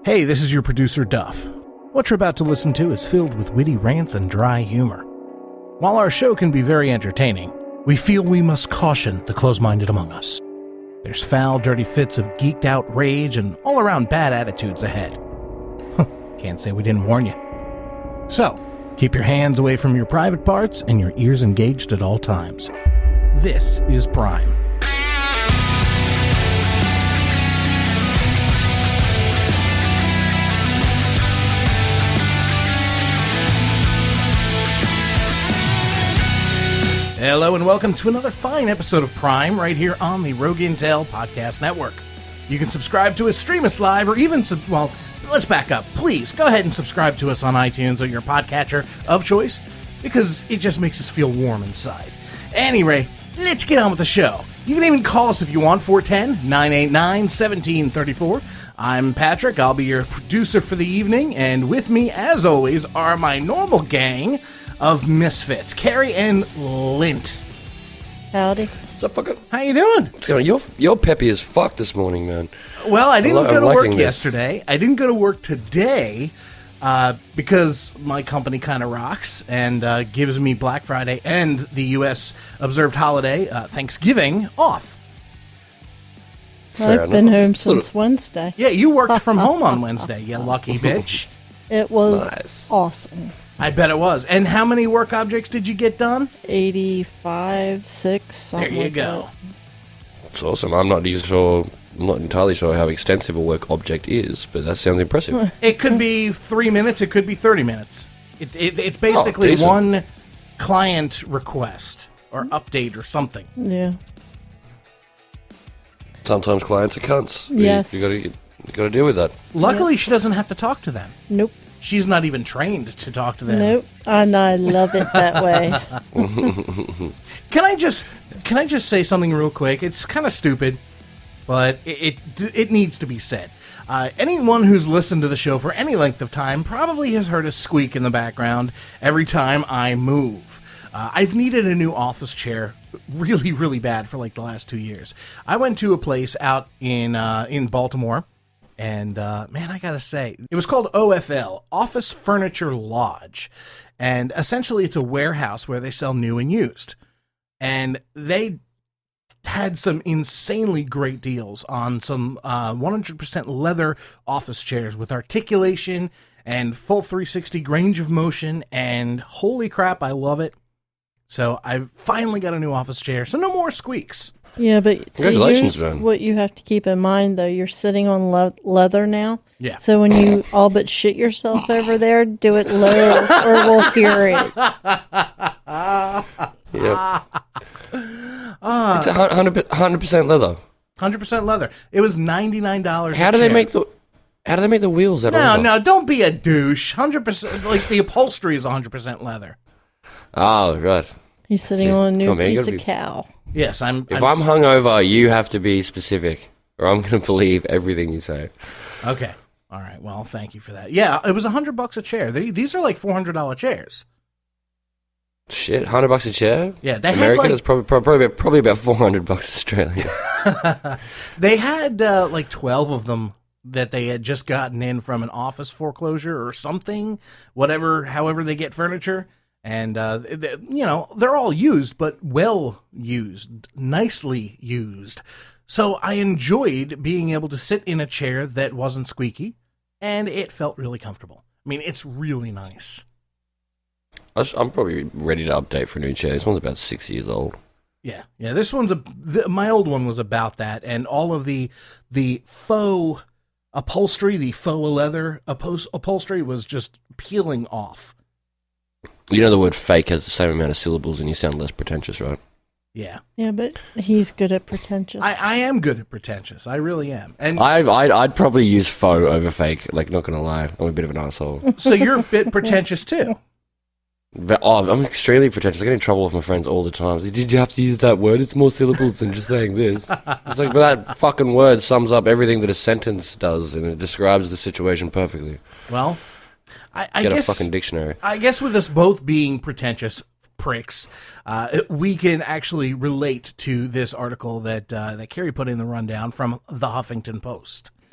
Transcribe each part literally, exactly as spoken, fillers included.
Hey, this is your producer, Duff. What you're about to listen to is filled with witty rants and dry humor. While our show can be very entertaining, we feel we must caution the close-minded among us. There's foul, dirty fits of geeked-out rage and all-around bad attitudes ahead. Can't say we didn't warn you. So, keep your hands away from your private parts and your ears engaged at all times. This is Prime. Hello and welcome to another fine episode of Prime right here on the Rogue Intel Podcast Network. You can subscribe to us, stream us live, or even, sub- well, let's back up. Please, go ahead and subscribe to us on iTunes or your podcatcher of choice, because it just makes us feel warm inside. Anyway, let's get on with the show. You can even call us if you want, four one zero, nine eight nine, one seven three four. I'm Patrick, I'll be your producer for the evening, and with me, as always, are my normal gang of misfits, Carrie and Lint. Howdy. What's up, fucker? How you doing? What's going on? You're, you're peppy as fuck this morning, man. Well, I didn't I'm, go I'm to work this. yesterday. I didn't go to work today uh, because my company kind of rocks and uh, gives me Black Friday and the U S observed holiday, uh, Thanksgiving, off. Fair I've been enough. home since Wednesday. Yeah, you worked from home on Wednesday, you lucky bitch. It was Nice. awesome. I bet it was. And how many work objects did you get done? eighty-five, six, something There you like go. It's awesome. I'm not even sure, I'm not entirely sure how extensive a work object is, but that sounds impressive. It could be three minutes, it could be thirty minutes. It, it, it's basically decent. one client request or update or something. that. Yeah. Sometimes clients are cunts. You- Yes. You, gotta, you gotta deal with that. Luckily, she doesn't have to talk to them. Nope. She's not even trained to talk to them. Nope. And I love it that way. Can I just can I just say something real quick? It's kind of stupid, but it it, it needs to be said. Uh, anyone who's listened to the show for any length of time probably has heard a squeak in the background every time I move. Uh, I've needed a new office chair really, really bad for like the last two years. I went to a place out in uh, in Baltimore. And, uh, man, I gotta say, it was called O F L, Office Furniture Lodge. And essentially it's a warehouse where they sell new and used. And they had some insanely great deals on some uh, one hundred percent leather office chairs with articulation and full three sixty range of motion. And holy crap, I love it. So I finally got a new office chair, so no more squeaks. Yeah, but see, Congratulations, here's man. what you have to keep in mind, though. You're sitting on le- leather now. Yeah. So when you all but shit yourself over there, do it low or we'll hear it. Yeah. It's a hun- hundred one hundred percent leather. one hundred percent leather. It was ninety-nine dollars How a do they chair. make the How do they make the wheels out of No, leather? no, don't be a douche. one hundred percent, like the upholstery is one hundred percent leather. Oh, right. He's sitting Jeez, on a new come on, you piece gotta of be- cow. Yes, I'm. If I'm hungover, you have to be specific, or I'm going to believe everything you say. Okay. All right. Well, thank you for that. Yeah, it was a hundred bucks a chair. They, these are like four hundred dollar chairs. Shit, hundred bucks a chair. Yeah, they had, American like- is probably probably about, probably about four hundred bucks Australian. They had uh, like twelve of them that they had just gotten in from an office foreclosure or something. Whatever, however they get furniture. And, uh, they, you know, they're all used, but well used, nicely used. So I enjoyed being able to sit in a chair that wasn't squeaky, and it felt really comfortable. I mean, it's really nice. I was- I'm probably ready to update for a new chair. This one's about six years old. Yeah, yeah. This one's a. The, my old one was about that, and all of the the faux upholstery, the faux leather uppos- upholstery, was just peeling off. You know the word fake has the same amount of syllables and you sound less pretentious, right? Yeah, Yeah, but he's good at pretentious. I, I am good at pretentious. I really am. And I, I'd, I'd probably use faux over fake, like, not going to lie. I'm a bit of an asshole. so you're a bit pretentious too. But, oh, I'm extremely pretentious. I get in trouble with my friends all the time. Like, did you have to use that word? It's more syllables than just saying this. It's like, but that fucking word sums up everything that a sentence does, and it describes the situation perfectly. Well, I, I Get guess a fucking dictionary. I guess with us both being pretentious pricks, uh, we can actually relate to this article that uh, that Carrie put in the rundown from the Huffington Post.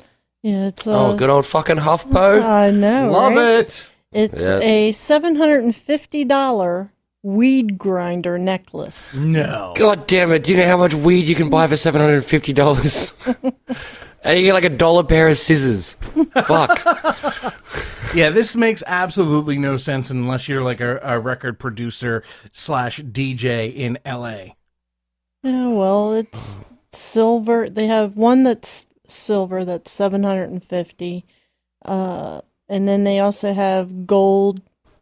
Yeah, it's uh, Oh, good old fucking HuffPo. I know. Love right? it. It's Yeah. a seven hundred fifty dollars weed grinder necklace. No. God damn it! Do you know how much weed you can buy for seven hundred and fifty dollars? And you get like a dollar pair of scissors. Fuck. Yeah, this makes absolutely no sense unless you're like a, a record producer slash D J in L A. Yeah, well, it's silver. They have one that's silver that's seven hundred fifty. Uh, and then they also have gold.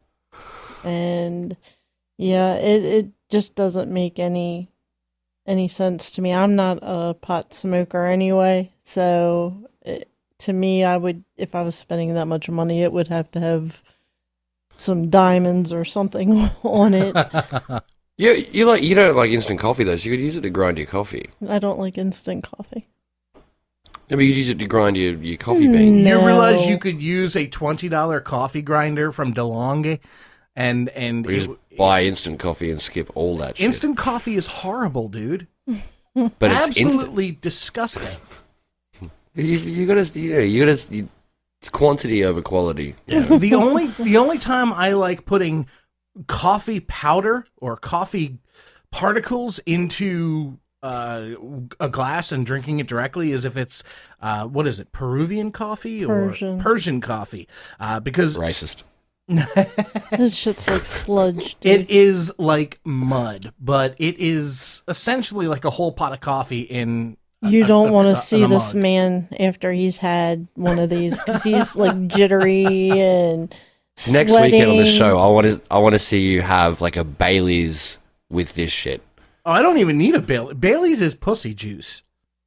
And yeah, it, it just doesn't make any any sense to me. I'm not a pot smoker anyway, so it, to me, I would, if I was spending that much money, it would have to have some diamonds or something on it. You you like you don't like instant coffee though, so you could use it to grind your coffee. I don't like instant coffee. Yeah, but you could use it to grind your, your coffee bean. No. You realize you could use a twenty dollars coffee grinder from DeLonghi and and We it- just buy instant coffee and skip all that shit. instant coffee is horrible, dude. but it's instant. Absolutely disgusting. You, you gotta, you know, you gotta. You, it's quantity over quality. the only the only time I like putting coffee powder or coffee particles into uh, a glass and drinking it directly is if it's uh, what is it, Peruvian coffee or Persian. Persian coffee, uh, because Racist. This shit's like sludge. Dude. it is like mud, but it is essentially like a whole pot of coffee in. a- You a- don't a- want a- to see in a this mug. man after he's had one of these because he's like jittery and Next weekend on the sweating. show, I want to. I want to see you have like a Bailey's with this shit. Oh, I don't even need a Bailey. Bailey's is pussy juice.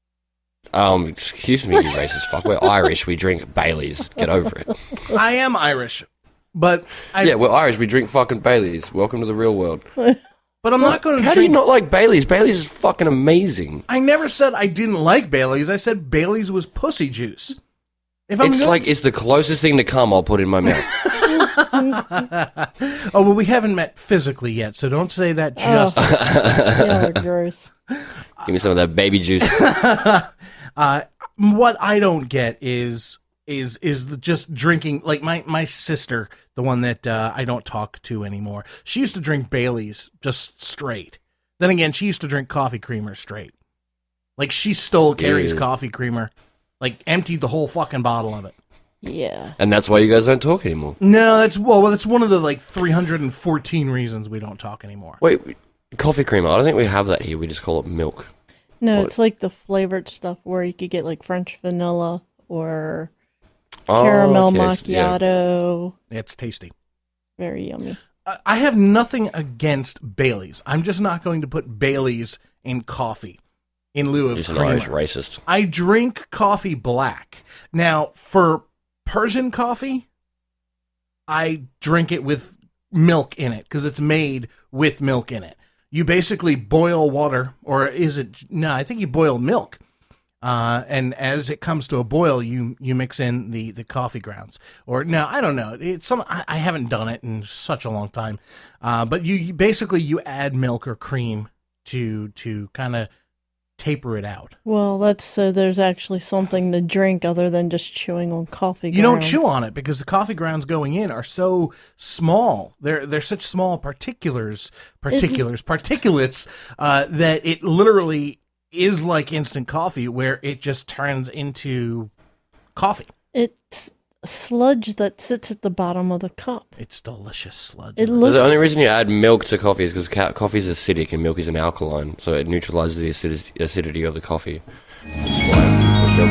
Um, excuse me, you racist fuck. We're Irish. We drink Bailey's. Get over it. I am Irish, but I, Yeah, we're Irish. We drink fucking Bailey's. Welcome to the real world. but I'm not going to How do you drink. not like Bailey's? Bailey's is fucking amazing. I never said I didn't like Bailey's. I said Bailey's was pussy juice. If I'm It's gonna- like it's the closest thing to cum I'll put in my mouth. oh well, we haven't met physically yet, so don't say that just. Yeah, gross. Give me some of that baby juice. Uh, what I don't get is is is the just drinking. Like my my sister, the one that uh, I don't talk to anymore. She used to drink Bailey's just straight. Then again, she used to drink coffee creamer straight. Like she stole Carrie's Ew. coffee creamer, like emptied the whole fucking bottle of it. Yeah. And that's why you guys don't talk anymore. No, that's well, well that's one of the like three hundred fourteen reasons we don't talk anymore. Wait, coffee creamer. I don't think we have that here. We just call it milk. No, What? it's like the flavored stuff where you could get like French vanilla or Oh, caramel okay, so- yeah. macchiato. It's tasty. Very yummy. I I have nothing against Bailey's. I'm just not going to put Bailey's in coffee in lieu of He's an creamer. Irish racist. I drink coffee black. Now, for Persian coffee, I drink it with milk in it because it's made with milk in it. You basically boil water, or is it? No, I think you boil milk. Uh, and as it comes to a boil, you you mix in the, the coffee grounds. Or no, I don't know. It's some I, I haven't done it in such a long time. Uh, but you, you basically you add milk or cream to to kind of taper it out. Well, that's so there's actually something to drink other than just chewing on coffee. You don't grounds. chew on it because the coffee grounds going in are so small. They're they're such small particulars, particulars, particulates uh, that it literally is like instant coffee, where it just turns into coffee. It's sludge that sits at the bottom of the cup. It's delicious sludge. It So looks the only reason you add milk to coffee is because ca- coffee is acidic and milk is an alkaline, so it neutralizes the acid- acidity of the coffee. That's why I put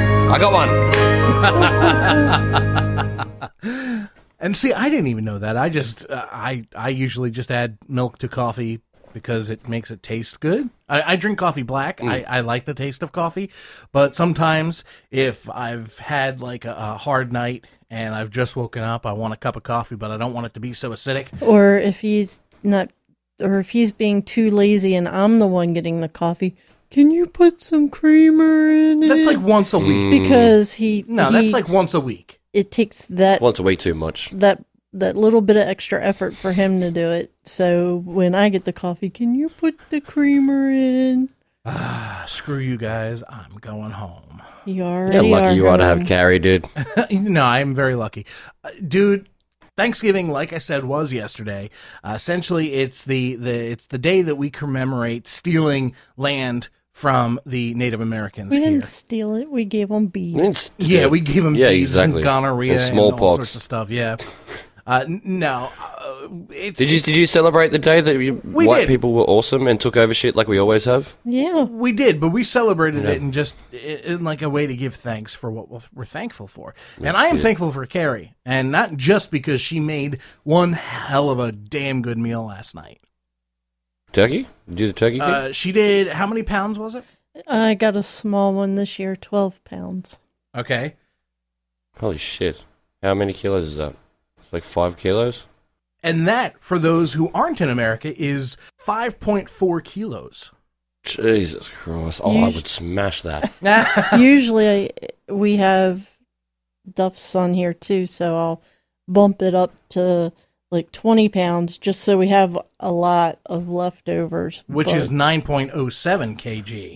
milk in coffee. I got one. And see, I didn't even know that. I just uh, I I usually just add milk to coffee because it makes it taste good. I, I drink coffee black. I, I like the taste of coffee, but sometimes if I've had like a, a hard night and I've just woken up, I want a cup of coffee, but I don't want it to be so acidic. or if he's not, or if he's being too lazy and I'm the one getting the coffee, can you put some creamer in it? That's like once a week. because he No, he- that's like once a week. it takes that Once a week too much. that that little bit of extra effort for him to do it. So when I get the coffee, can you put the creamer in? Ah, screw you guys. I'm going home. You Yeah, already lucky are you are to home. have Carrie, dude. No, I'm very lucky. Uh, dude, Thanksgiving, like I said, was yesterday. Uh, essentially, it's the, the it's the day that we commemorate stealing land from the Native Americans We here. didn't steal it. We gave them beads. Yeah, we gave them Yeah, beads exactly. and gonorrhea And and, all smallpox. sorts of stuff. Yeah. Uh, n- no. Uh, it's, Did you did you celebrate the day that you, We white did. people were awesome and took over shit like we always have? Yeah. We did, but we celebrated Yeah. it in just in like a way to give thanks for what we're thankful for. And I am thankful for Carrie, and not just because she made one hell of a damn good meal last night. Turkey? Did you do the turkey thing? Uh, she did. How many pounds was it? I got a small one this year, twelve pounds. Okay. Holy shit! How many kilos is that? It's like five kilos. And that, for those who aren't in America, is five point four kilos. Jesus Christ! Oh, You I sh- would smash that. Usually I, we have Duff's on here too, so I'll bump it up to like twenty pounds just so we have a lot of leftovers. Which but- is nine point oh seven kilograms.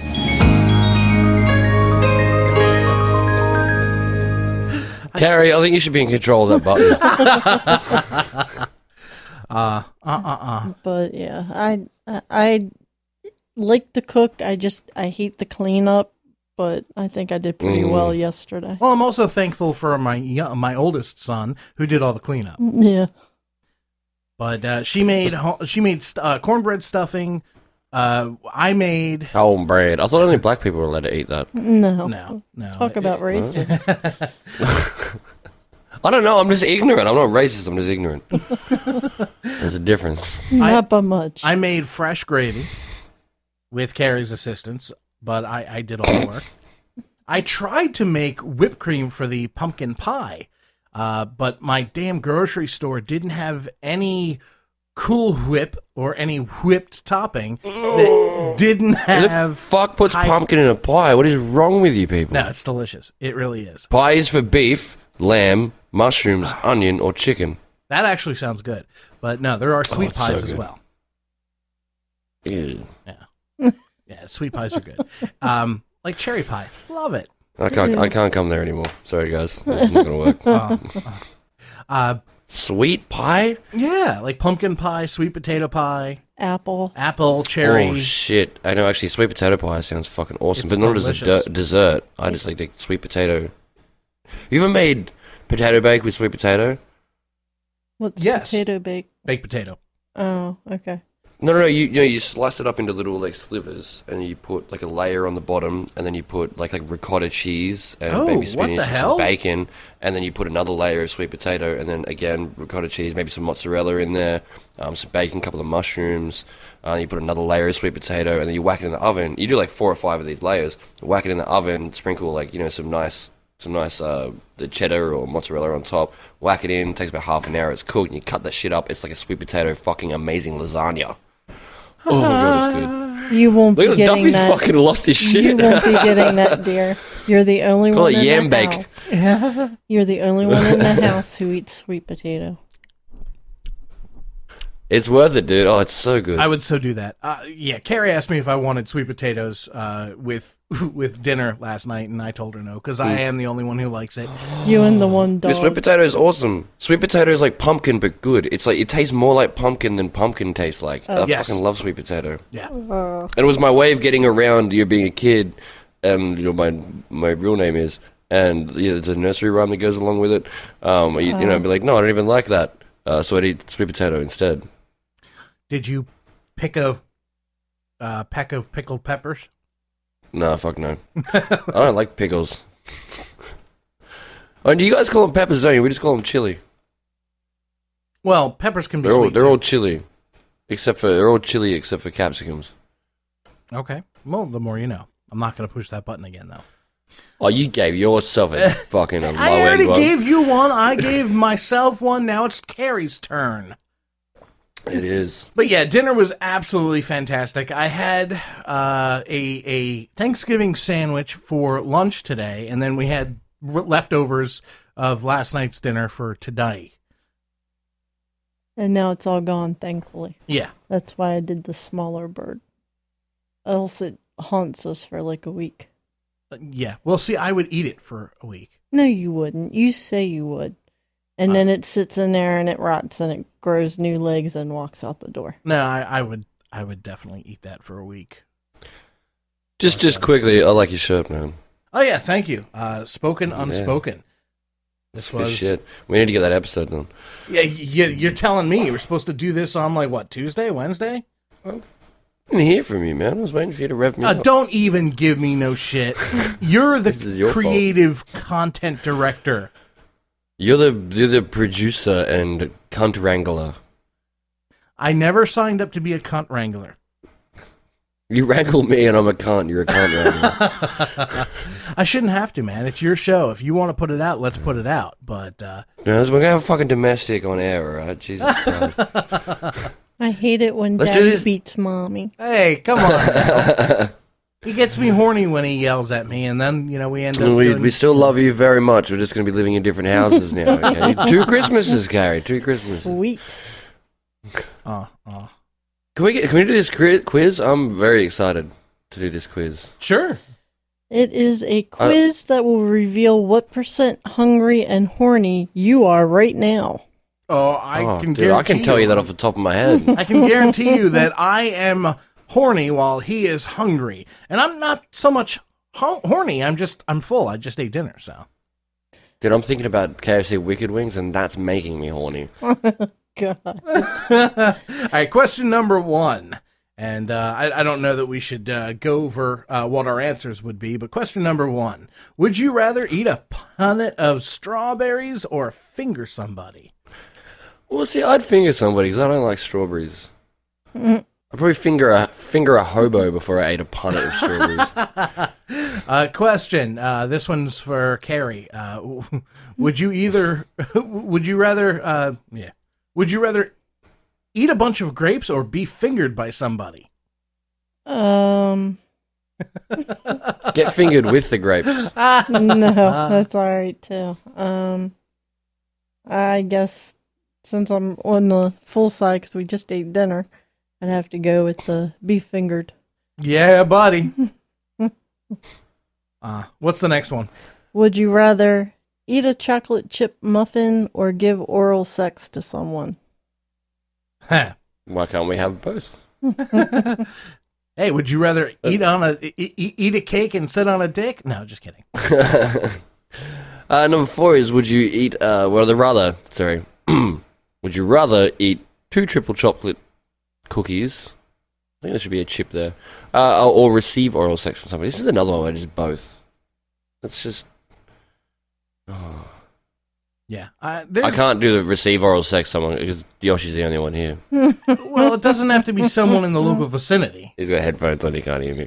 Carrie, I think you should be in control of that button. Uh, uh, uh, uh. But yeah, I I, I like to cook. I just I hate the cleanup, but I think I did pretty Mm. well yesterday. Well, I'm also thankful for my young, my oldest son who did all the cleanup. Yeah. But uh, she made ho- she made st- uh, cornbread stuffing. Uh, I made Homebread. I thought only black people were allowed to eat that. No. no no Talk about races. I don't know. I'm just ignorant. I'm not racist. I'm just ignorant. There's a difference. Not by much. I made fresh gravy with Carrie's assistance, but I, I did all the work. I tried to make whipped cream for the pumpkin pie, uh, but my damn grocery store didn't have any Cool Whip or any whipped topping that didn't Who the have. fuck puts pie- pumpkin in a pie? What is wrong with you people? No, it's delicious. It really is. Pie is for beef, lamb, mushrooms, onion, or chicken. That actually sounds good. But no, there are sweet it's so pies as good. well. Ew. Yeah, sweet pies are good. Um, like cherry pie. Love it. I can't. I can't come there anymore. Sorry, guys. This is not gonna work. Uh, uh, Sweet pie? yeah, like pumpkin pie, sweet potato pie, Apple. apple, cherry. Oh shit! I know. Actually, sweet potato pie sounds fucking awesome, It's but not as a delicious. de- dessert. I just like the sweet potato. You ever made potato bake with sweet potato? What's Yes. potato bake? Baked potato. Oh, okay. No, no, no. You, you know, you slice it up into little like slivers, and you put like a layer on the bottom, and then you put like like ricotta cheese and Oh, maybe what spinach the and hell? some bacon, and then you put another layer of sweet potato, and then again ricotta cheese, maybe some mozzarella in there, um, some bacon, a couple of mushrooms. Uh, you put another layer of sweet potato, and then you whack it in the oven. You do like four or five of these layers. Whack it in the oven, sprinkle like you know some nice. Some nice uh, the cheddar or mozzarella on top. Whack it in. Takes about half an hour. It's cooked. And you cut that shit up. It's like a sweet potato fucking amazing lasagna. Oh my god, it's good. You won't Look be at getting Duffy's that. fucking lost his You shit. won't be getting that, dear. You're the only Call one it in yam the bake. house. You're the only one in the house who eats sweet potato. It's worth it, dude. Oh, it's so good. I would so do that. Uh, yeah, Carrie asked me if I wanted sweet potatoes uh, with with dinner last night, and I told her no because I am the only one who likes it. You and the one The sweet dog. potato is awesome. Sweet potato is like pumpkin, but good. It's like it tastes more like pumpkin than pumpkin tastes like. I Yes. fucking love sweet potato. Yeah, Uh, And it was my way of getting around you being a kid, and you know my my real name is, and yeah, there's a nursery rhyme that goes along with it. Um, you, you know, I'd be like, no, I don't even like that, uh, so I'd eat sweet potato instead. did you pick a uh, peck of pickled peppers? No, fuck no. I don't like pickles. Oh, do you guys call them peppers, don't you? We just call them chili. Well, peppers can be They're all sweet. they're too. all chili, except for they're all chili except for capsicums. Okay. Well, the more you know. I'm not going to push that button again, though. Oh, you gave yourself a fucking a low I already end one. gave you one. I gave myself one. Now it's Carrie's turn. It is. But yeah, dinner was absolutely fantastic. I had uh, a a Thanksgiving sandwich for lunch today, and then we had r- leftovers of last night's dinner for today. and now it's all gone, thankfully. Yeah. That's why I did the smaller bird. else it haunts us for like a week. Uh, yeah. Well, see, I would eat it for a week. No, you wouldn't. You say you would. And uh, then it sits in there and it rots and it grows new legs and walks out the door. No, I, I would I would definitely eat that for a week. Just just quickly, I like your shirt, man. Oh, yeah, thank you. Uh, spoken, unspoken. Yeah. This Good was shit. We need to get that episode done. Yeah, you, you're telling me we're supposed to do this on, like, what, Tuesday, Wednesday? I didn't hear from you, man. I was waiting for you to rev me uh, up. Don't even give me no shit. You're the your creative fault. Content director. You're the you're the producer and cunt wrangler. I never signed up to be a cunt wrangler. You wrangle me and I'm a cunt. You're a cunt wrangler. I shouldn't have to, man. It's your show. If you want to put it out, let's put it out. But uh, no, we're gonna have a fucking domestic on air, all right? Jesus Christ. I hate it when Let's Daddy beats Mommy. Hey, come on. He gets me horny when he yells at me, and then, you know, we end up We, doing... we still love you very much. We're just going to be living in different houses now, okay? Two Christmases, Gary. Two Christmases. Sweet. Uh, uh. Can we get, can we do this quiz? I'm very excited to do this quiz. Sure. It is a quiz uh, that will reveal what percent hungry and horny you are right now. Oh, I oh, can dude, guarantee I can tell you that off the top of my head. I can guarantee you that I am horny while he is hungry. And I'm not so much ho- horny, I'm just, I'm full. I just ate dinner, so. Dude, I'm thinking about K F C Wicked Wings, and that's making me horny. God. All right, question number one. And uh, I, I don't know that we should uh, go over uh, what our answers would be, but question number one. Would you rather eat a punnet of strawberries or finger somebody? Well, see, I'd finger somebody because I don't like strawberries. Mm. I'd probably finger a finger a hobo before I ate a punnet of strawberries. uh, question. Uh, this one's for Carrie. Uh, would you either? Would you rather? Uh, yeah. Would you rather eat a bunch of grapes or be fingered by somebody? Um. Get fingered with the grapes. No, that's all right too. Um. I guess since I'm on the full side because we just ate dinner, I'd have to go with the be fingered. Yeah, buddy. uh, what's the next one? Would you rather eat a chocolate chip muffin or give oral sex to someone? Huh. Why can't we have both? Hey, would you rather eat on a eat, eat a cake and sit on a dick? No, just kidding. uh, number four is: would you eat? Uh, well, the rather sorry. Would you rather eat two triple chocolate cookies? I think there should be a chip there. Uh, or receive oral sex from somebody. This is another one where just both. That's just. Oh. Yeah, uh, I can't do the receive oral sex someone because Yoshi's the only one here. Well, it doesn't have to be someone in the local vicinity. He's got headphones on; he can't hear me.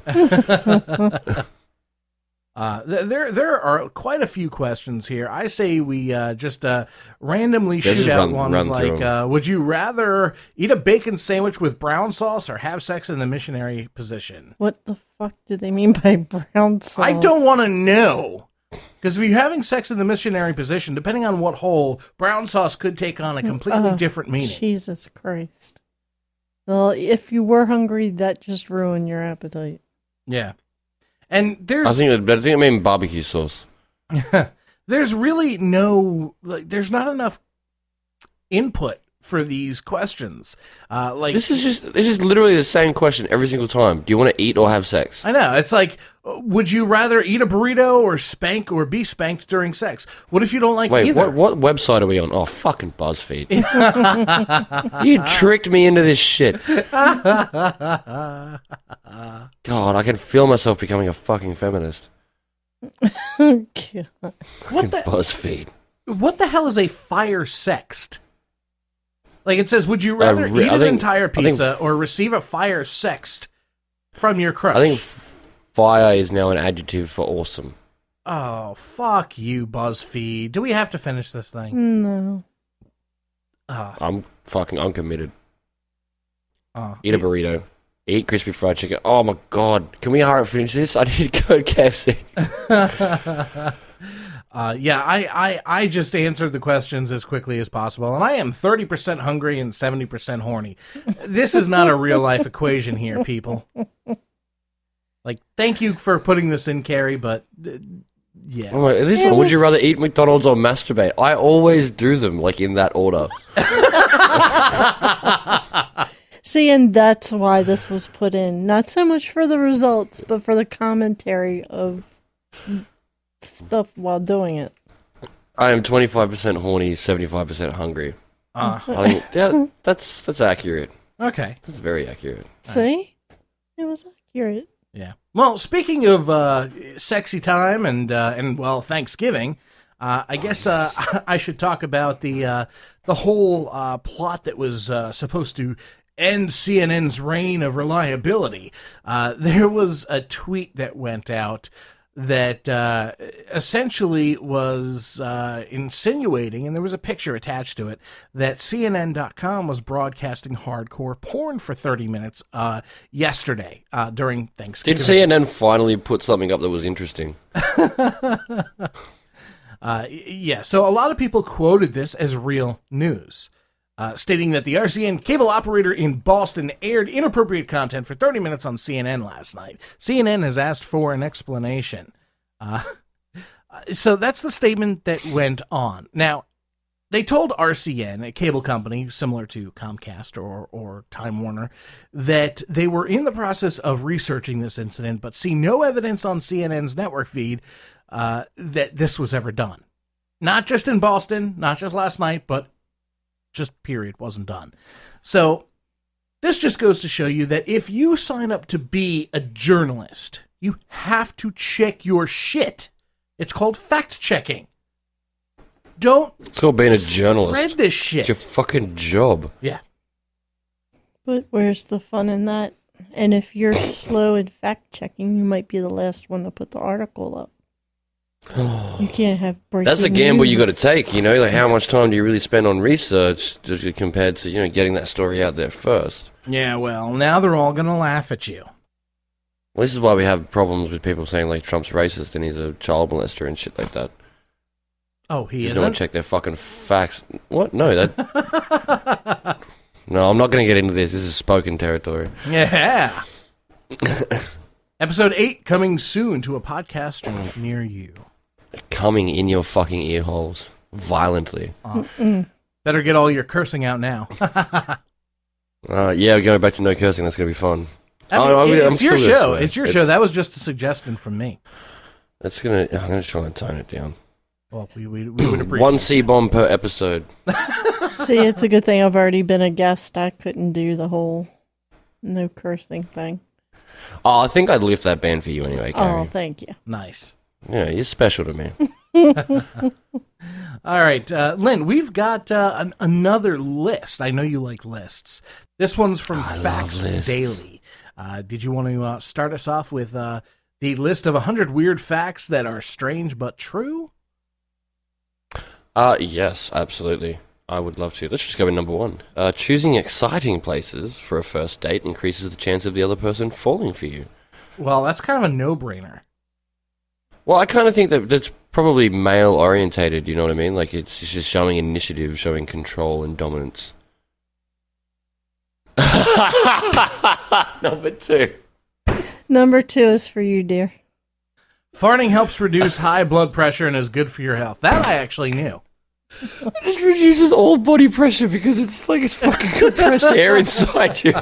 uh, there, there are quite a few questions here. I say we uh, just uh, randomly Just shoot out run- ones run like: through 'em. uh, would you rather eat a bacon sandwich with brown sauce or have sex in the missionary position? What the fuck do they mean by brown sauce? I don't want to know. Because if you're having sex in the missionary position, depending on what hole, brown sauce could take on a completely Oh, different meaning. Jesus Christ. Well, if you were hungry, that just ruined your appetite. Yeah. And there's I think I think I mean barbecue sauce. there's really no like there's not enough input for these questions. Uh, like This is just this is literally the same question every single time. Do you want to eat or have sex? I know. It's like, uh, would you rather eat a burrito or spank or be spanked during sex? What if you don't like Wait, either? what what website are we on? Oh, fucking BuzzFeed. You tricked me into this shit. God, I can feel myself becoming a fucking feminist. God. Fucking the- BuzzFeed. What the hell is a fire sext? Like it says, would you rather Uh, re- eat I an think- entire I think pizza f- or receive a fire sext from your crush? I think f- fire is now an adjective for awesome. Oh, fuck you, BuzzFeed. Do we have to finish this thing? No. Uh, I'm fucking I'm committed. uh, Eat a burrito. Eat crispy fried chicken. Oh my god. Can we hurry up finish this? I need to go to K F C. Uh, yeah, I, I, I just answered the questions as quickly as possible, and I am thirty percent hungry and seventy percent horny. This is not a real-life equation here, people. Like, thank you for putting this in, Carrie, but uh, yeah. I'm like, this, It would you was- rather eat McDonald's or masturbate? I always do them, like, in that order. See, and that's why this was put in. Not so much for the results, but for the commentary of stuff while doing it. I am twenty-five percent horny, seventy-five percent hungry. Uh, I think, yeah, that's that's accurate. okay. That's very accurate. See? It was accurate. Yeah. Well, speaking of uh, sexy time and uh, and well, Thanksgiving, uh, I guess uh, I should talk about the uh, the whole uh, plot that was uh, supposed to end C N N's reign of reliability. Uh, there was a tweet that went out that uh, essentially was uh, insinuating, and there was a picture attached to it, that C N N dot com was broadcasting hardcore porn for thirty minutes uh, yesterday uh, during Thanksgiving. Did C N N finally put something up that was interesting? Uh, y- yeah, so a lot of people quoted this as real news, uh, stating that the R C N cable operator in Boston aired inappropriate content for thirty minutes on C N N last night. C N N has asked for an explanation. Uh, so that's the statement that went on. Now, they told R C N, a cable company similar to Comcast or, or Time Warner, that they were in the process of researching this incident, but see no evidence on C N N's network feed uh, that this was ever done. Not just in Boston, not just last night, but just period, wasn't done. So this just goes to show you that if you sign up to be a journalist, you have to check your shit. It's called fact-checking. Don't It's called being a journalist. spread this shit. It's your fucking job. Yeah. But where's the fun in that? And if you're slow in fact checking, you might be the last one to put the article up. You can't have breaking That's the gamble you got to news. take, you know? Like, how much time do you really spend on research just compared to, you know, getting that story out there first? Yeah, well, now they're all going to laugh at you. Well, this is why we have problems with people saying, like, Trump's racist and he's a child molester and shit like that. Oh, he Because isn't? no one check their fucking facts. What? No, that... No, I'm not going to get into this. This is spoken territory. Yeah. Episode eight coming soon to a podcast near you. Coming in your fucking ear holes. Violently. Better get all your cursing out now. Uh, yeah, going back to no cursing. That's going to be fun. I mean, Oh, I'm it- gonna- I'm it's your still gonna show. swear. It's your show. It's- That was just a suggestion from me. That's going to... I'm going to try and tone it down. Well, we, we, we would appreciate One C-bomb per episode. See, it's a good thing I've already been a guest. I couldn't do the whole no cursing thing. Oh, I think I'd lift that ban for you anyway, Carrie. Oh, thank you. Nice. Yeah, you're special to me. All right, uh, Lynn, we've got uh, an, another list. I know you like lists. This one's from I love Facts lists. Daily. Uh, did you want to uh, start us off with uh, the list of one hundred weird facts that are strange but true? Uh, yes, absolutely. I would love to. Let's just go with number one. Uh, choosing exciting places for a first date increases the chance of the other person falling for you. Well, that's kind of a no-brainer. Well, I kind of think that that's probably male-orientated, you know what I mean? Like, it's, it's just showing initiative, showing control and dominance. Number two. Number two is for you, dear. Farting helps reduce high blood pressure and is good for your health. That I actually knew. It just reduces all body pressure because it's like it's fucking compressed air inside you.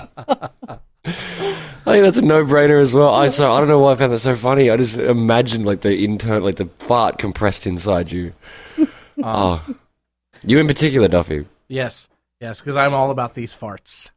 I think that's a no-brainer as well. I so I don't know why I found that so funny. I just imagined like the intern, like the fart compressed inside you. Oh, you in particular, Duffy. Yes, yes, because I'm all about these farts.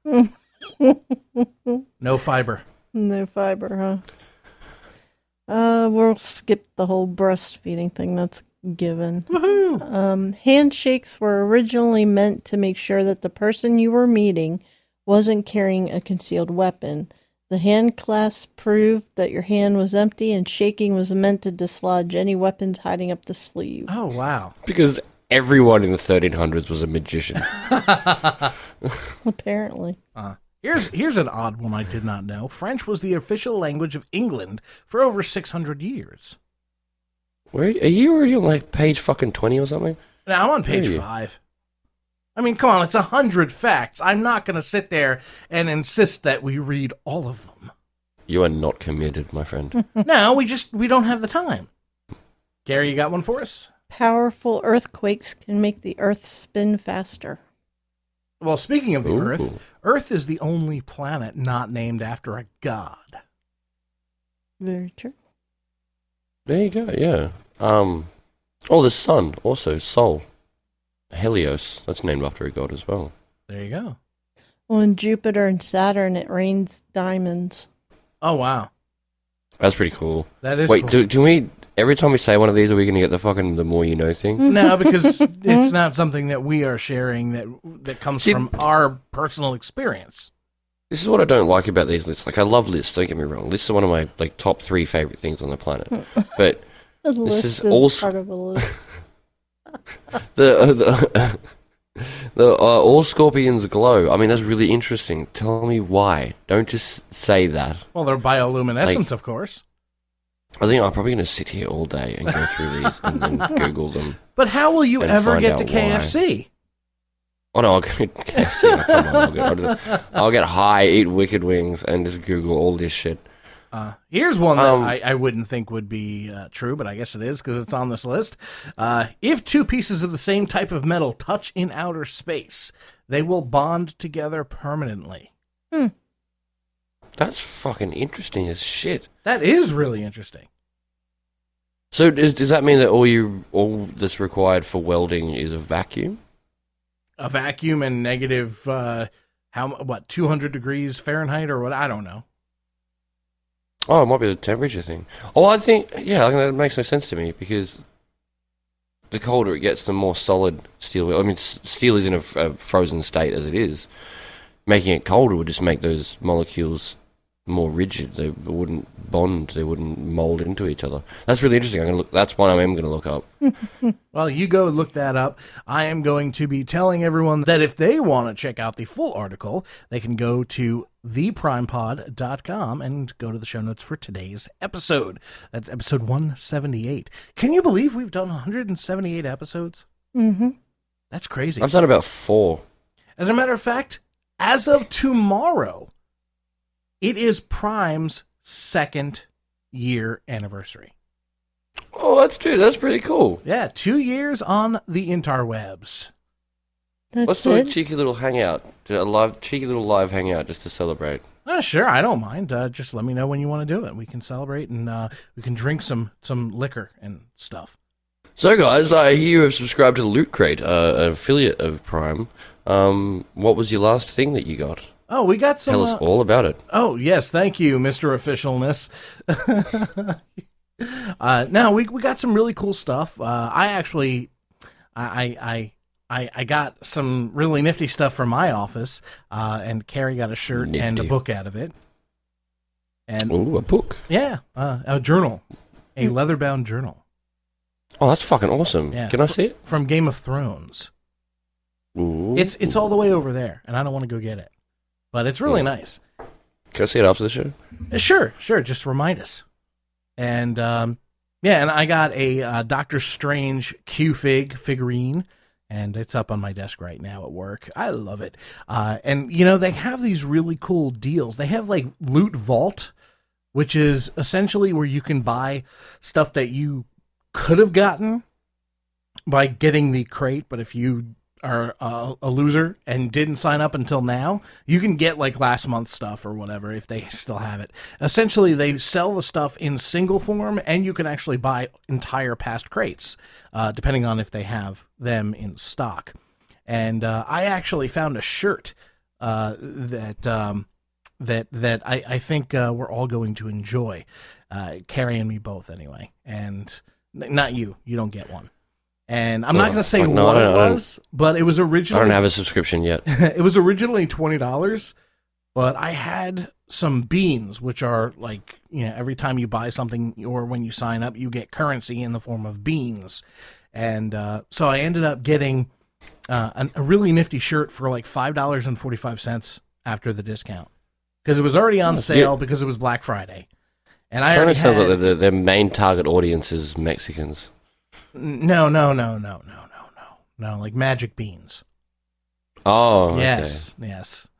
No fiber. No fiber, huh? Uh, we'll skip the whole breastfeeding thing. That's given. Woohoo! Um, handshakes were originally meant to make sure that the person you were meeting wasn't carrying a concealed weapon. The hand clasp proved that your hand was empty, and shaking was meant to dislodge any weapons hiding up the sleeve. Oh, wow. Because everyone in the thirteen hundreds was a magician. Apparently. Uh, here's here's an odd one I did not know. French was the official language of England for over six hundred years. Where are you already on like page fucking twenty or something? Now, I'm on page Where are you? five. I mean, come on, it's a hundred facts. I'm not going to sit there and insist that we read all of them. You are not committed, my friend. No, we just we don't have the time. Gary, you got one for us? Powerful earthquakes can make the Earth spin faster. Well, speaking of the Ooh. Earth, Earth is the only planet not named after a god. Very true. There you go, yeah. Um, oh, the sun, also, Sol. Helios, that's named after a god as well. There you go. Well, in Jupiter and Saturn, it rains diamonds. Oh, wow. That's pretty cool. That is Wait, cool. do, do we, every time we say one of these, are we going to get the fucking the more you know thing? No, because it's not something that we are sharing that that comes See- from our personal experience. This is what I don't like about these lists. Like, I love lists, don't get me wrong. Lists are one of my, like, top three favorite things on the planet. But The This list is is, also- part of a list. the, uh, the, the uh, all scorpions glow. I mean, that's really interesting. Tell me why. Don't just say that. Well, they're bioluminescent, Like- of course. I think I'm probably going to sit here all day and go through these and then Google them. But how will you And ever find get out to K F C? Oh no, I'll go to K F C. Oh, come on, I'll, get, I'll, just, I'll get high, eat wicked wings, and just Google all this shit. Uh, here's one that Um, I, I wouldn't think would be uh, true, but I guess it is because it's on this list. Uh, if two pieces of the same type of metal touch in outer space, they will bond together permanently. That's fucking interesting as shit. That is really interesting. So does, does that mean that all you all that's required for welding is a vacuum? A vacuum and negative, uh, how what, two hundred degrees Fahrenheit or what? I don't know. Oh, it might be the temperature thing. Oh, I think yeah, I think that makes no sense to me because the colder it gets, the more solid steel. I mean, s- steel is in a, f- a frozen state as it is. Making it colder would just make those molecules more rigid. They wouldn't bond. They wouldn't mold into each other. That's really interesting. I'm gonna look. That's one I am going to look up. Well, you go look that up. I am going to be telling everyone that if they want to check out the full article, they can go to the prime pod dot com and go to the show notes for today's episode. That's episode one seventy-eight. Can you believe we've done one hundred seventy-eight episodes? Mm-hmm. That's crazy. I've done about four. As a matter of fact, as of tomorrow, it is Prime's second year anniversary. Oh, that's true. That's pretty cool. Yeah, two years on the interwebs. That's Let's do a it. cheeky little hangout, a live, cheeky little live hangout, just to celebrate. Uh, sure, I don't mind. Uh, just let me know when you want to do it. We can celebrate and uh, we can drink some some liquor and stuff. So, guys, I hear you have subscribed to Loot Crate, uh, an affiliate of Prime. Um, what was your last thing that you got? Oh, we got some. Tell us uh, all about it. Oh, yes, thank you, Mister Officialness. uh, no, we we got some really cool stuff. Uh, I actually, I, I I I got some really nifty stuff from my office, uh, and Carrie got a shirt and a Nifty. book out of it. And Ooh, a book. yeah, uh, a journal, a leather-bound journal Oh, that's fucking awesome. Yeah. Can I see it? from Game of Thrones. Ooh. It's it's all the way over there, and I don't want to go get it, but it's really Ooh. nice. Can I see it after the show? Uh, Sure, sure. Just remind us. And um, yeah, and I got a uh, Doctor Strange Q-Fig figurine, and it's up on my desk right now at work. I love it. Uh, and you know they have these really cool deals. They have like Loot Vault, which is essentially where you can buy stuff that you could have gotten by getting the crate, but if you are a, a loser and didn't sign up until now, you can get like last month's stuff or whatever if they still have it. Essentially, they sell the stuff in single form, and you can actually buy entire past crates, uh, depending on if they have them in stock. And uh, I actually found a shirt uh, that um, that that I, I think uh, we're all going to enjoy, uh, Carrie and me both anyway. And n- not you, you don't get one. And I'm not Oh, going to say fuck, no, what I it don't- I don't- was, but it was I originally don't have a subscription yet. it was originally twenty dollars, but I had some beans, which are like, you know, every time you buy something or when you sign up, you get currency in the form of beans. And uh, so I ended up getting uh, an, a really nifty shirt for like five dollars and forty-five cents after the discount. Because it was already on That's sale good. because it was Black Friday. And I Kind already of sounds had, like their, their main target audience is Mexicans. no, no, no, no, no, no, no, no, like magic beans. Oh, okay. Yes, yes.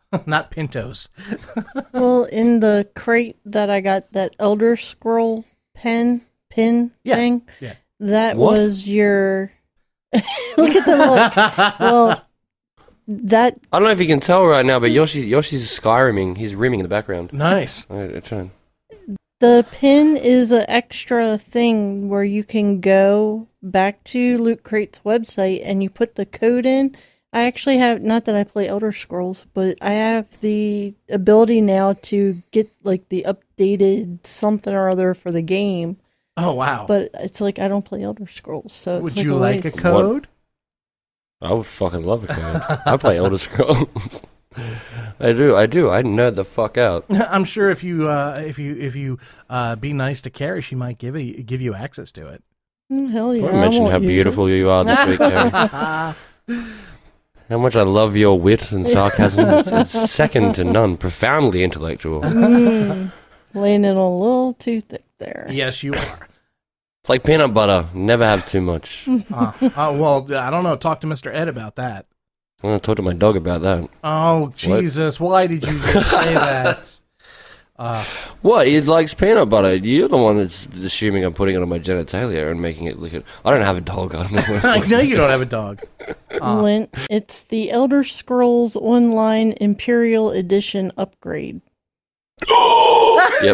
Not Pintos. Well, in the crate that I got, that Elder Scroll pen pin Yeah. thing, Yeah. that What? was your. Look at the look. Well, that I don't know if you can tell right now, but Yoshi Yoshi's Skyriming. He's rimming in the background. Nice. I, I try. the pin is an extra thing where you can go back to Loot Crate's website and you put the code in. I actually have, not that I play Elder Scrolls, but I have the ability now to get like the updated something or other for the game. Oh, wow. But it's like I don't play Elder Scrolls, so it's Would like you a like a waste. code? I would fucking love a code. I play Elder Scrolls. I do, I do. I nerd the fuck out. I'm sure if you uh, if you if you uh, be nice to Carrie, she might give you give you access to it. Mm, hell yeah! I mentioned won't how use it. beautiful you are this week, Carrie. How much I love your wit and sarcasm. It's, it's second to none. Profoundly intellectual. Mm, laying it on a little too thick there. Yes, you are. It's like peanut butter. Never have too much. I'm uh, uh, well, I don't know. Talk to Mister Ed about that. going to talk to my dog about that. Oh, Jesus. Why did you just say that? Uh, What? He likes peanut butter. You're the one that's assuming I'm putting it on my genitalia and making it look at. I don't have a dog. I don't know what I know you don't have a dog. Uh, Lint. It's the Elder Scrolls Online Imperial Edition upgrade. Yep.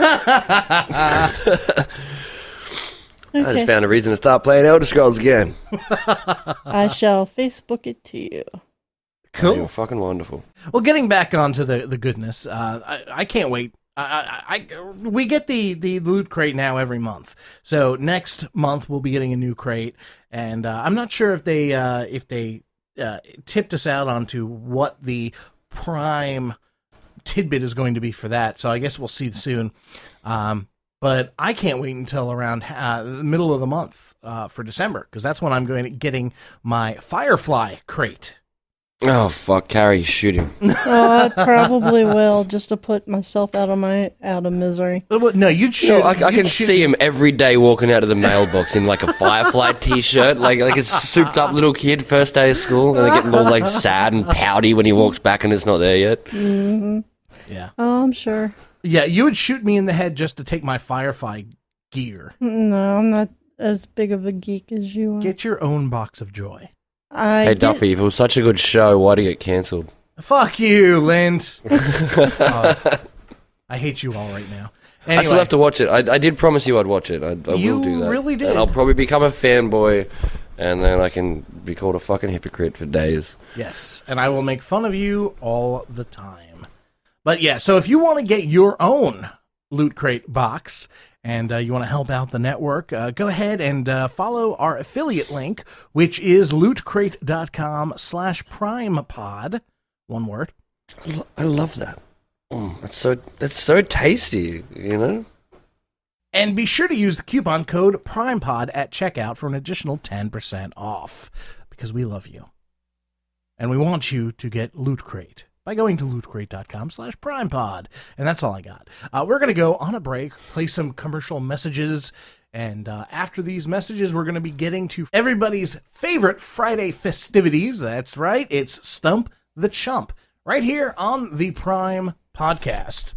I just found a reason to start playing Elder Scrolls again. I shall Facebook it to you. They were Cool. fucking wonderful. Well, getting back onto the, the goodness, uh, I, I can't wait. I, I, I, we get the, the Loot Crate now every month. So next month we'll be getting a new crate, and uh, I'm not sure if they uh, if they uh, tipped us out onto what the prime tidbit is going to be for that. So I guess we'll see soon. Um, but I can't wait until around uh, the middle of the month uh, for December, because that's when I'm going to getting my Firefly crate. Oh, fuck. Carrie, shoot him. Oh, I probably will, just to put myself out of my out of misery. Uh, No, you'd shoot. No, I, I you'd can shoot- see him every day walking out of the mailbox in like a Firefly t-shirt, like like a souped up little kid first day of school, and they're getting all like sad and pouty when he walks back and it's not there yet. Mm-hmm. Yeah. Oh, I'm sure. Yeah, you would shoot me in the head just to take my Firefly gear. No, I'm not as big of a geek as you are. Get your own box of joy. I Hey get- Duffy, if it was such a good show, why'd it get cancelled? Fuck you, Lint. Oh, I hate you all right now. Anyway, I still have to watch it. I, I did promise you I'd watch it. I, I You will do that. really did. And I'll probably become a fanboy, and then I can be called a fucking hypocrite for days. yes, and I will make fun of you all the time. But yeah, so if you want to get your own Loot Crate box, and uh, you want to help out the network, uh, go ahead and uh, follow our affiliate link, which is lootcrate.com slash primepod. One word. I, lo- I love that. Mm, that's so that's so tasty, you know? And be sure to use the coupon code PrimePod at checkout for an additional ten percent off, because we love you. And we want you to get Loot Crate by going to lootcrate.com slash primepod. And that's all I got. Uh, we're going to go on a break, play some commercial messages, and uh, after these messages, we're going to be getting to everybody's favorite Friday festivities. That's right, it's Stump the Chump, right here on the Prime Podcast.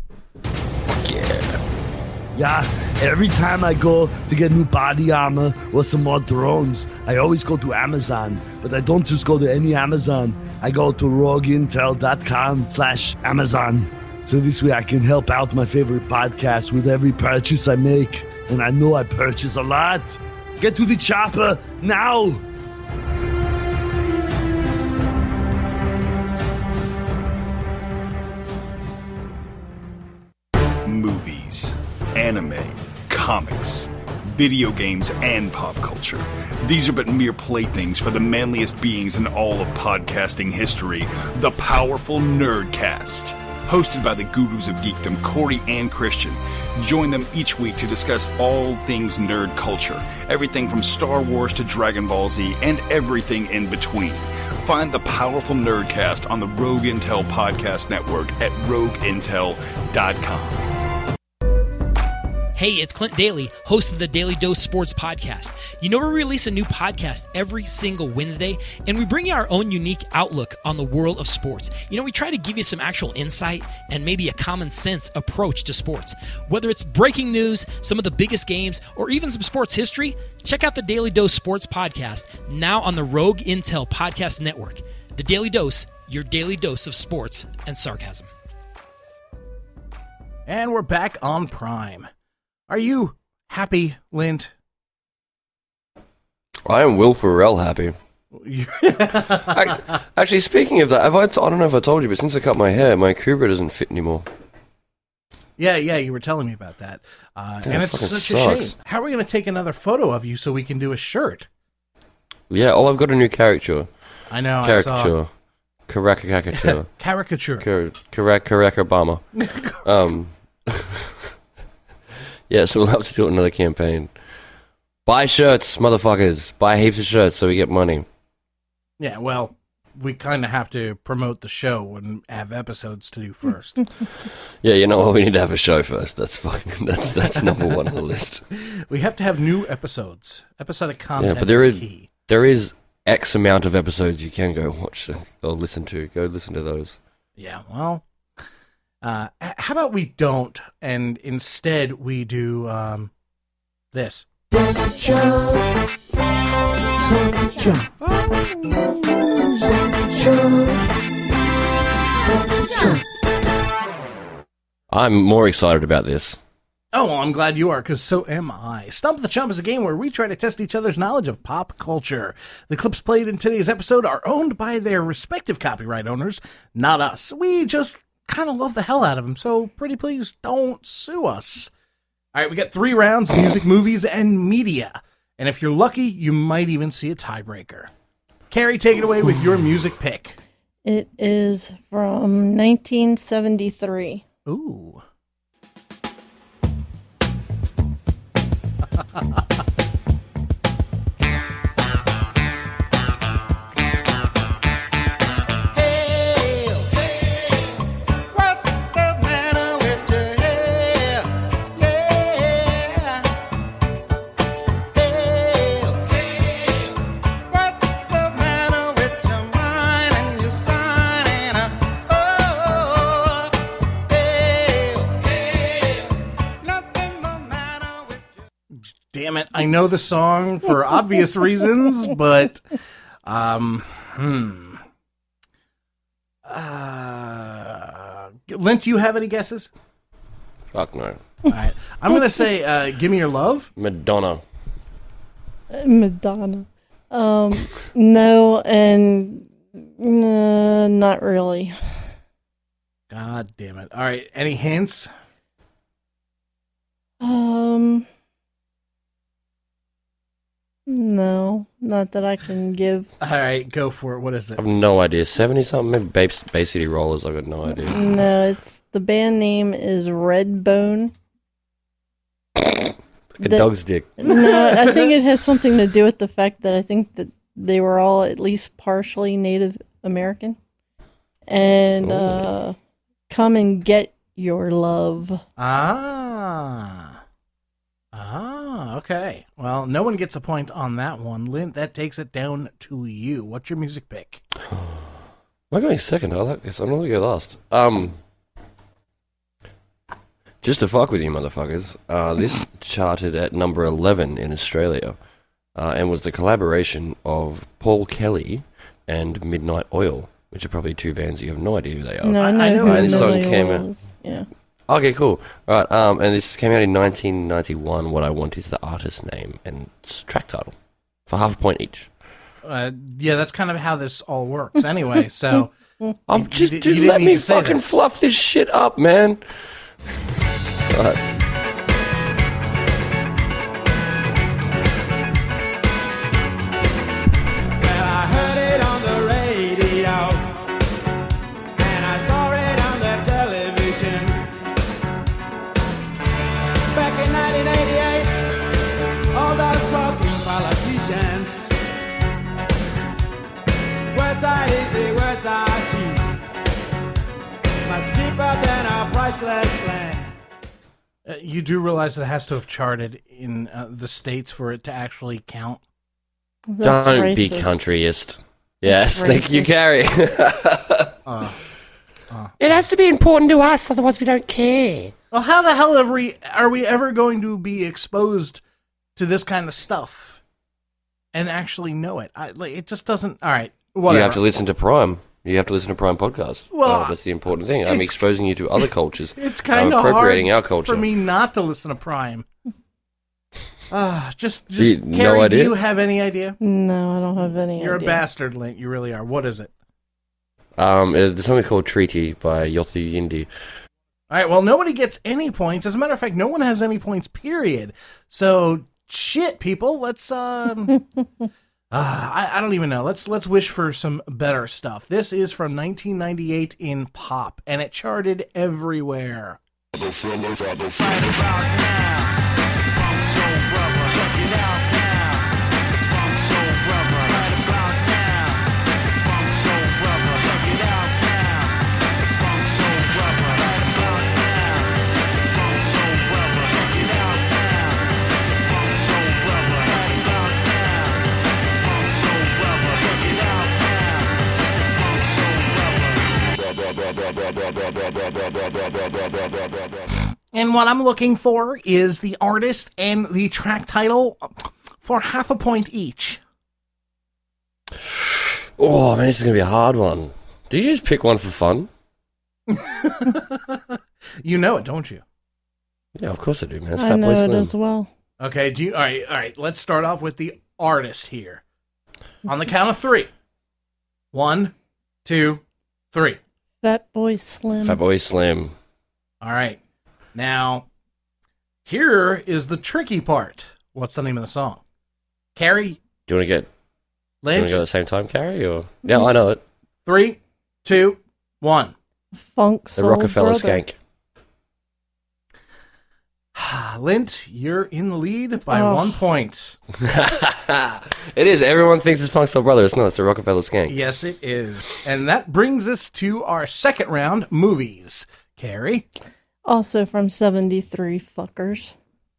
Yeah, every time I go to get new body armor or some more drones, I always go to Amazon. But I don't just go to any Amazon. I go to rogueintel.com slash Amazon. So this way I can help out my favorite podcast with every purchase I make. And I know I purchase a lot. Get to the chopper now! Movies, anime, comics, video games, and pop culture. These are but mere playthings for the manliest beings in all of podcasting history, the Powerful Nerdcast. Hosted by the gurus of geekdom, Corey and Christian. Join them each week to discuss all things nerd culture, everything from Star Wars to Dragon Ball Z, and everything in between. Find the Powerful Nerdcast on the Rogue Intel Podcast Network at rogue intel dot com. Hey, it's Clint Daly, host of the Daily Dose Sports Podcast. You know, we release a new podcast every single Wednesday, and we bring you our own unique outlook on the world of sports. You know, we try to give you some actual insight and maybe a common sense approach to sports. Whether it's breaking news, some of the biggest games, or even some sports history, check out the Daily Dose Sports Podcast, now on the Rogue Intel Podcast Network. The Daily Dose, your daily dose of sports and sarcasm. And we're back on Prime. Are you happy, Lint? I am Will Ferrell happy. I, actually, speaking of that, have I, t- I don't know if I told you, but since I cut my hair, my Cuba doesn't fit anymore. Yeah, yeah, you were telling me about that. Uh, Yeah, and it it's such fucking a sucks. shame. How are we going to take another photo of you so we can do a shirt? Yeah, oh, I've got a new caricature. I know, I Caricature. saw. Caricature. Caricature. Correct, correct, Obama. um, yeah, so we'll have to do another campaign. Buy shirts, motherfuckers. Buy heaps of shirts so we get money. Yeah, well, we kind of have to promote the show and have episodes to do first. Yeah, you know what? We need to have a show first. That's fucking. That's that's number one on the list. We have to have new episodes. Episodic content Yeah, but there is is key. there is X amount of episodes you can go watch or listen to. Go listen to those. Yeah, well, uh, h- how about we don't, and instead we do um, this. I'm more excited about this. Oh, well, I'm glad you are, because so am I. Stump the Chump is a game where we try to test each other's knowledge of pop culture. The clips played in today's episode are owned by their respective copyright owners, not us. We just kind of love the hell out of them, so pretty please don't sue us. All right, we got three rounds, music, movies, and media. And if you're lucky, you might even see a tiebreaker. Carrie, take it away with your music pick. It is from nineteen seventy-three. Ooh. Damn it. I know the song for obvious reasons, but, um, hmm. Uh, Lint, do you have any guesses? Fuck no. All right. I'm going to say, uh, Give Me Your Love. Madonna. Madonna. Um, no, and uh, not really. God damn it. All right. Any hints? Um, no, not that I can give. All right. Go for it. What is I it? have no idea. seventy something? Maybe Bay, Bay City Rollers. I've got no idea. No, it's the band name is Redbone. Like a The- dog's dick. No, I think it has something to do with the fact that I think that they were all at least partially Native American. And uh, Come and Get Your Love. Ah. Ah, okay. Well, no one gets a point on that one. Lint, that takes it down to you. What's your music pick? Am I going second? I like this. I'm not going to go last. Um, just to fuck with you, motherfuckers. Uh, this charted at number eleven in Australia, uh, and was the collaboration of Paul Kelly and Midnight Oil, which are probably two bands you have no idea who they are. No, I know, I know who this song Midnight came Oil out. is. Yeah. Okay, cool. All right, um, and this came out in nineteen ninety-one. What I want is the artist name and s- track title for half a point each. Uh, yeah, that's kind of how this all works anyway, so... I'm You- just, you dude, didn't let need me to say fucking that. fluff this shit up, man. All right. Well, I heard it on the radio, and I saw it on the television. Back in nineteen eighty-eight, all those talking politicians. Westside easy, Westside cheap, much cheaper than our priceless land. Uh, you do realize it has to have charted in uh, the States for it to actually count? That's Don't be racist. countryist. Yes, That's thank you, racist. Carrie. Uh, It has to be important to us, otherwise we don't care. well, how the hell are we, are we ever going to be exposed to this kind of stuff and actually know it? I, like, it just doesn't... All right, whatever. You have to listen to Prime. You have to listen to Prime podcast. Well, Uh, that's the important thing. I'm it's- exposing you to other cultures. It's kind I'm of hard appropriating our culture. for me not to listen to Prime. Uh, just, just You- no Carrie, idea? do you have any idea? No, I don't have any You're idea. a bastard, Lint. You really are. What is it? Um, uh, there's something called Treaty by Yossi Yindi. All right, well, nobody gets any points. As a matter of fact, no one has any points, period. So, shit, people. Let's, um... uh, I, I don't even know. Let's let's wish for some better stuff. This is from nineteen ninety-eight in pop, and it charted everywhere. And what I'm looking for is the artist and the track title for half a point each. Oh, man, this is going to be a hard one. Do you just pick one for fun? You know it, don't you? Yeah, of course I do, man. It's I Fatboy know it Slim. as well. Okay, do you, all right, all right, let's start off with the artist here. On the count of three. One, two, three. Fat Boy Slim. Fatboy Slim. All right. Now, here is the tricky part. What's the name of the song? Carrie, Do you want to get? Do you want Lynch, to go at the same time, Carrie? Or yeah, I know it. three, two, one. Funk The Soul Rockefeller Brother. Skank. Lint, you're in the lead by Oh. one point. It is. Everyone thinks it's Funk Soul Brother. It's not. It's the Rockefeller Skank. Yes, it is. And that brings us to our second round, movies. Carrie? Also from seventy-three, fuckers.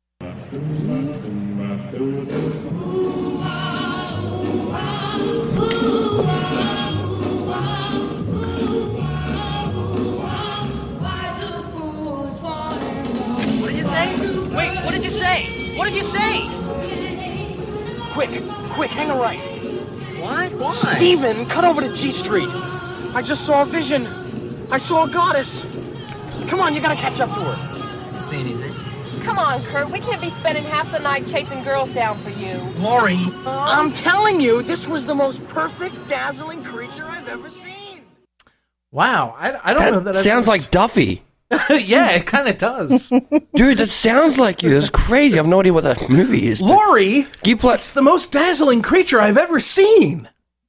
What did you say? Wait, what did you say? What did you say? Quick, quick, hang a right. What? Why? Steven, cut over to G Street. I just saw a vision. I saw a goddess. Come on, you gotta catch up to her. You see anything? Come on, Kurt. We can't be spending half the night chasing girls down for you. Lori, I'm telling you, this was the most perfect, dazzling creature I've ever seen. Wow. I, I don't know That that I've sounds ever- like Duffy. Yeah, it kind of does. Dude, that sounds like you. That's crazy. I have no idea what that movie is. but- Lori, You play it's the most dazzling creature I've ever seen.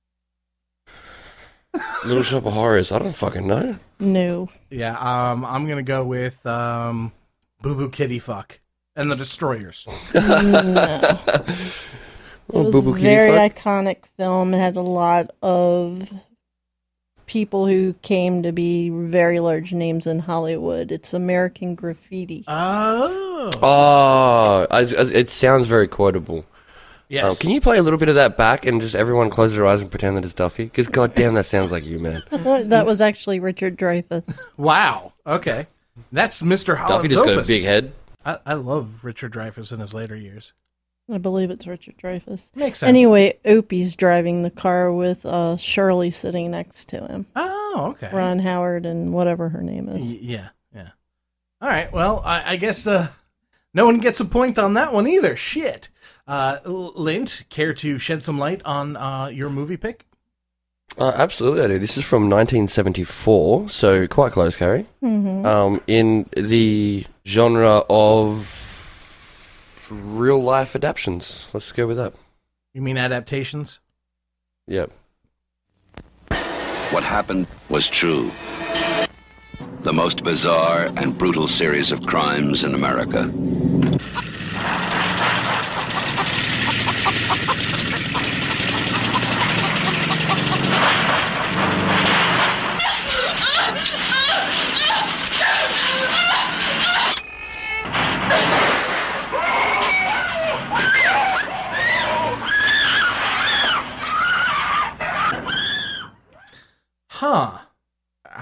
Little Shop of Horrors. I don't fucking know. No. Yeah, um, I'm going to go with um, Boo Boo Kitty Fuck and the Destroyers. No. Oh, It was Boo a Boo Kitty very Fuck. iconic film. It had a lot of people who came to be very large names in Hollywood. It's American Graffiti. Oh. Oh, I, I- it sounds very quotable. Yes. Um, can you play a little bit of that back and just everyone close their eyes and pretend that it's Duffy? Because goddamn, that sounds like you, man. That was actually Richard Dreyfuss. Wow. Okay. That's Mister Holland's Duffy just got a opus. big head. I, I love Richard Dreyfuss in his later years. I believe it's Richard Dreyfuss. Makes sense. Anyway, Opie's driving the car with uh, Shirley sitting next to him. Oh, okay. Ron Howard and whatever her name Y- is. yeah, yeah. All right. Well, I, I guess uh, no one gets a point on that one either. Shit. Uh, L- Lint, care to shed some light on uh, your movie pick? Uh, absolutely, I do. This is from nineteen seventy-four, so quite close, Carrie. Mm-hmm. Um, in the genre of real life adaptions. Let's go with that. You mean adaptations? Yep. What happened was true. The most bizarre and brutal series of crimes in America.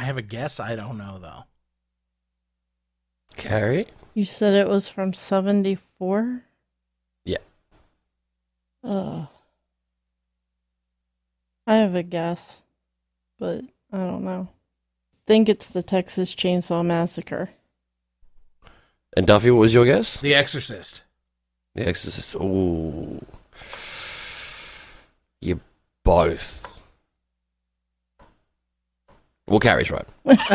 have a guess. I don't know, though. Carrie? You said it was from seventy-four? Yeah. Uh, I have a guess, but I don't know. I think it's the Texas Chainsaw Massacre. And Duffy, what was your guess? The Exorcist. The Exorcist. Ooh. You both. Well, Carrie's right.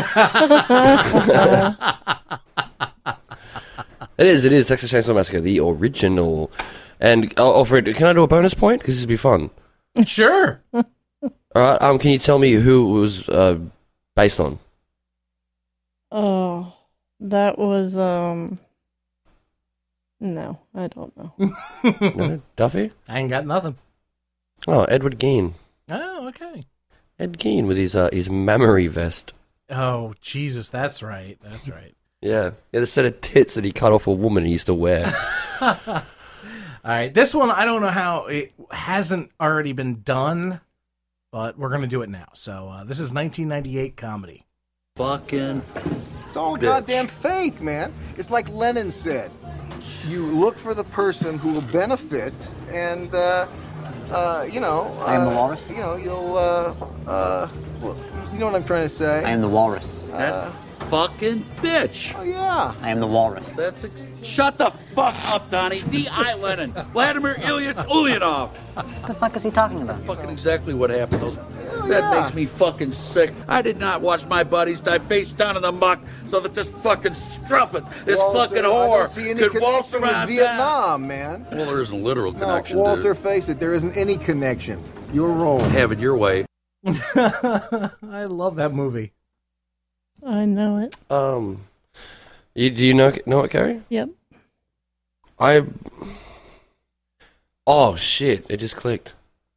It is, it is Texas Chainsaw Massacre, the original. And I'll offer it. Can I do a bonus point? Because this would be fun. Sure. All right. Um, can you tell me who it was uh, based on? Oh, that was um. No, I don't know. No? Duffy? I ain't got nothing. Oh, Edward Gein. Oh, okay. Ed Gein with his uh, his mammary vest. Oh, Jesus, that's right. That's right. Yeah, he had a set of tits that he cut off a woman he used to wear. All right, this one, I don't know how it hasn't already been done, but we're going to do it now. So uh, this is nineteen ninety-eight comedy. Fucking It's all bitch. goddamn fake, man. It's like Lenin said. You look for the person who will benefit, and, uh, uh, you know... Uh, I am the walrus? You know, you'll, uh, uh, well, you know what I'm trying to say? I am the walrus. That fucking bitch. Oh, yeah. I am the walrus. That's ex- Shut the fuck up, Donnie. V I Lenin. Vladimir Ilyich Ulyanov. What the fuck is he talking about? Fucking exactly what happened. Those, Oh, that yeah. makes me fucking sick. I did not watch my buddies die face down in the muck so that this fucking strumpet, this Walter, fucking I don't whore, see any could waltz connection around with town. Vietnam, man. Well, there isn't a literal No, connection, Walter, dude. face it, there isn't any connection. You're wrong. Have it your way. I love that movie. I know it. Um, you, do you know know it, Carrie? Yep. I. Oh shit! It just clicked.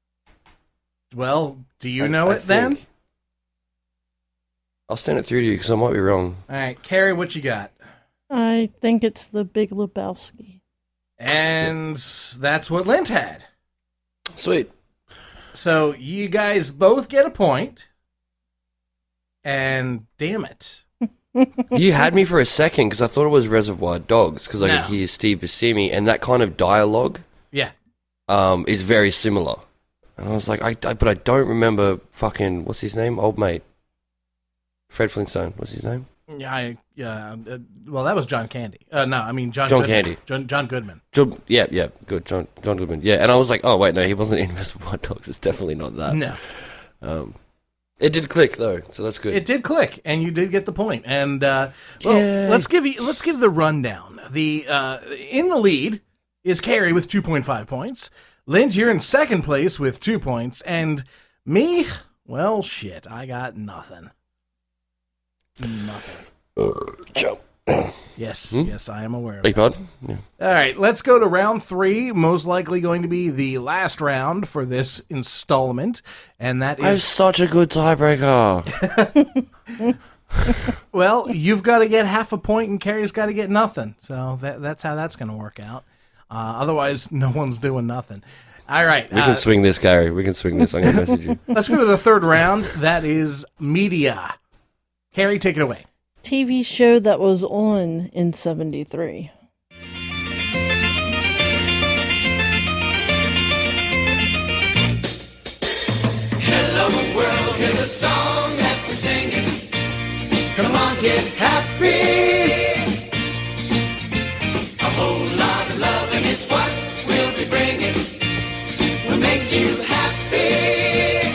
Well, do you I- know I it then? think- I'll send it through to you because I might be wrong. All right, Carrie, what you got? I think it's the Big Lebowski. And that's what Lint had. Sweet. So you guys both get a point. And damn it. You had me for a second because I thought it was Reservoir Dogs because I No. could hear Steve Buscemi and that kind of dialogue Yeah. um, is very similar. And I was like, I, I, but I don't remember fucking what's his name, old mate, Fred Flintstone. What's his name? Yeah, I, yeah. Uh, well, that was John Candy. Uh, no, I mean John. John Goodman. Candy. John, John Goodman. John, yeah, yeah, good, John, John Goodman. Yeah, and I was like, oh wait, no, he wasn't in Reservoir Dogs. It's definitely not that. No, Um, it did click though, so that's good. it did click, and you did get the point. And uh, well, Yay. let's give you let's give the rundown. The uh, in the lead is Carrie with two point five points. Lynn, you're in second place with two points, and me, well, shit, I got nothing. Nothing. Jump. Yes, Hmm? yes, I am aware of Big that. pardon? Yeah. All right, let's go to round three. Most likely going to be the last round for this installment, and that I have is such a good tiebreaker. well, you've got to get half a point, and Carrie's got to get nothing. So that, that's how that's going to work out. Uh, otherwise, no one's doing nothing. All right, We uh, can swing this, Gary. We can swing this. I'm gonna message you. let's go to the third round. That is media. Carrie, take it away. T V show that was on in seventy-three. Hello world, hear the song that we're singing. Come on, get happy. A whole lot of loving is what we'll be bringing. We'll make you happy.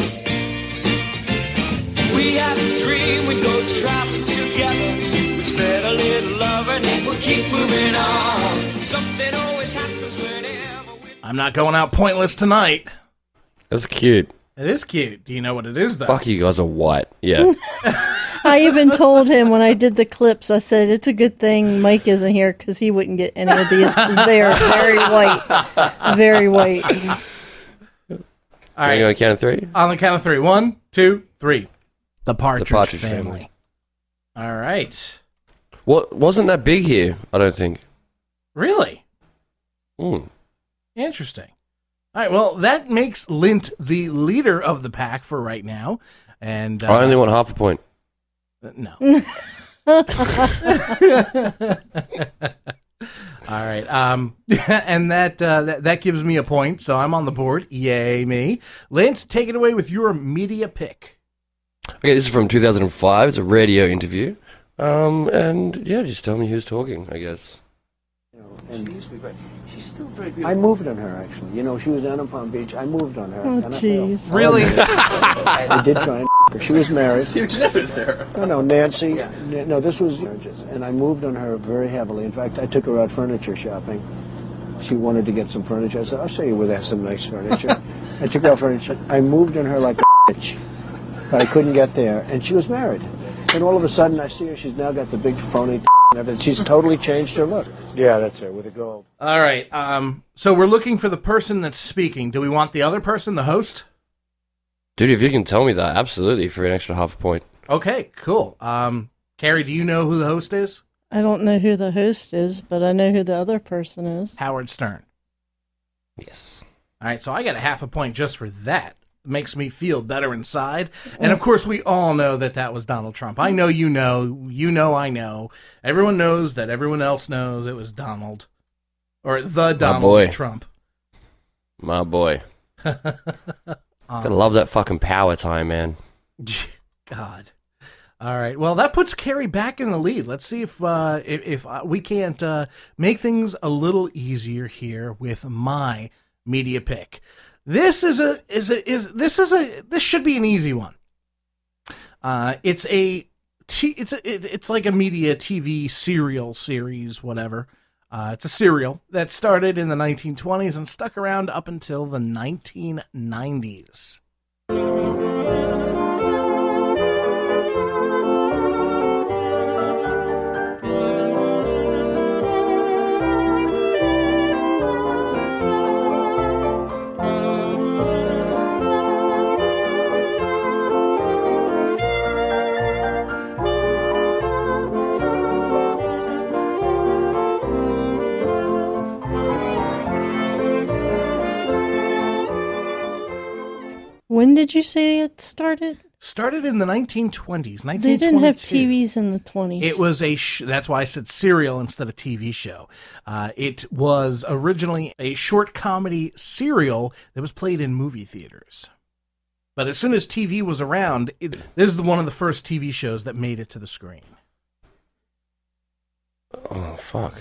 We have a dream, we go traveling together. We spread a little love and then we'll keep moving on. Something always happens whenever we... I'm not going out pointless tonight. That's cute. It is cute. Do you know what it is, though? Fuck, you guys are white. Yeah. I even told him when I did the clips, I said, it's a good thing Mike isn't here because he wouldn't get any of these because they are very white. Very white. All Are you right, on count of three? on the count of three. One, two, three. The Partridge, The Partridge family. Family. All right. What wasn't that big here? I don't think. Really? Mm. Interesting. All right, well, that makes Lint the leader of the pack for right now. And uh, I only want half a point. Uh, no. All right. Um, and that, uh, that that gives me a point, so I'm on the board. Yay, me. Lance, take it away with your media pick. Okay, this is from two thousand five. It's a radio interview. Um, and, yeah, just tell me who's talking, I guess. And she's still very beautiful. I moved on her, actually. You know, she was down in Palm Beach. I moved on her. Oh, and I jeez. failed. Really? I did try and her. She was married. You never there. No, no, Nancy. N- No, this was marriages. And I moved on her very heavily. In fact, I took her out furniture shopping. She wanted to get some furniture. I said, I'll show you where they have some nice furniture. I took her out furniture. I moved on her like a bitch. But I couldn't get there. And she was married. And all of a sudden, I see her. She's now got the big phony and everything. She's totally changed her look. Yeah, that's her, with the gold. All right. Um, so we're looking for the person that's speaking. Do we want the other person, the host? Dude, if you can tell me that, absolutely, for an extra half a point. Okay, cool. Um, Carrie, do you know who the host is? I don't know who the host is, but I know who the other person is. Howard Stern. Yes. All right, so I got a half a point just for that. Makes me feel better inside. And of course, we all know that that was Donald Trump. I know you know, you know I know. Everyone knows that everyone else knows it was Donald. Or the Donald boy. Trump. My boy. um, Gotta love that fucking power time, man. God. All right. Well, that puts Carrie back in the lead. Let's see if uh, if, if uh, we can't uh, make things a little easier here with my media pick. This is a is a is this is a this should be an easy one. Uh, it's a t- it's a it, it's like a media T V serial series, whatever. Uh, it's a serial that started in the nineteen twenties and stuck around up until the nineteen nineties. When did you say it started? Started in the nineteen twenties. They didn't have T Vs in the twenties. It was a, sh- that's why I said serial instead of T V show. Uh, it was originally a short comedy serial that was played in movie theaters. But as soon as T V was around, it, this is the, one of the first T V shows that made it to the screen. Oh, fuck.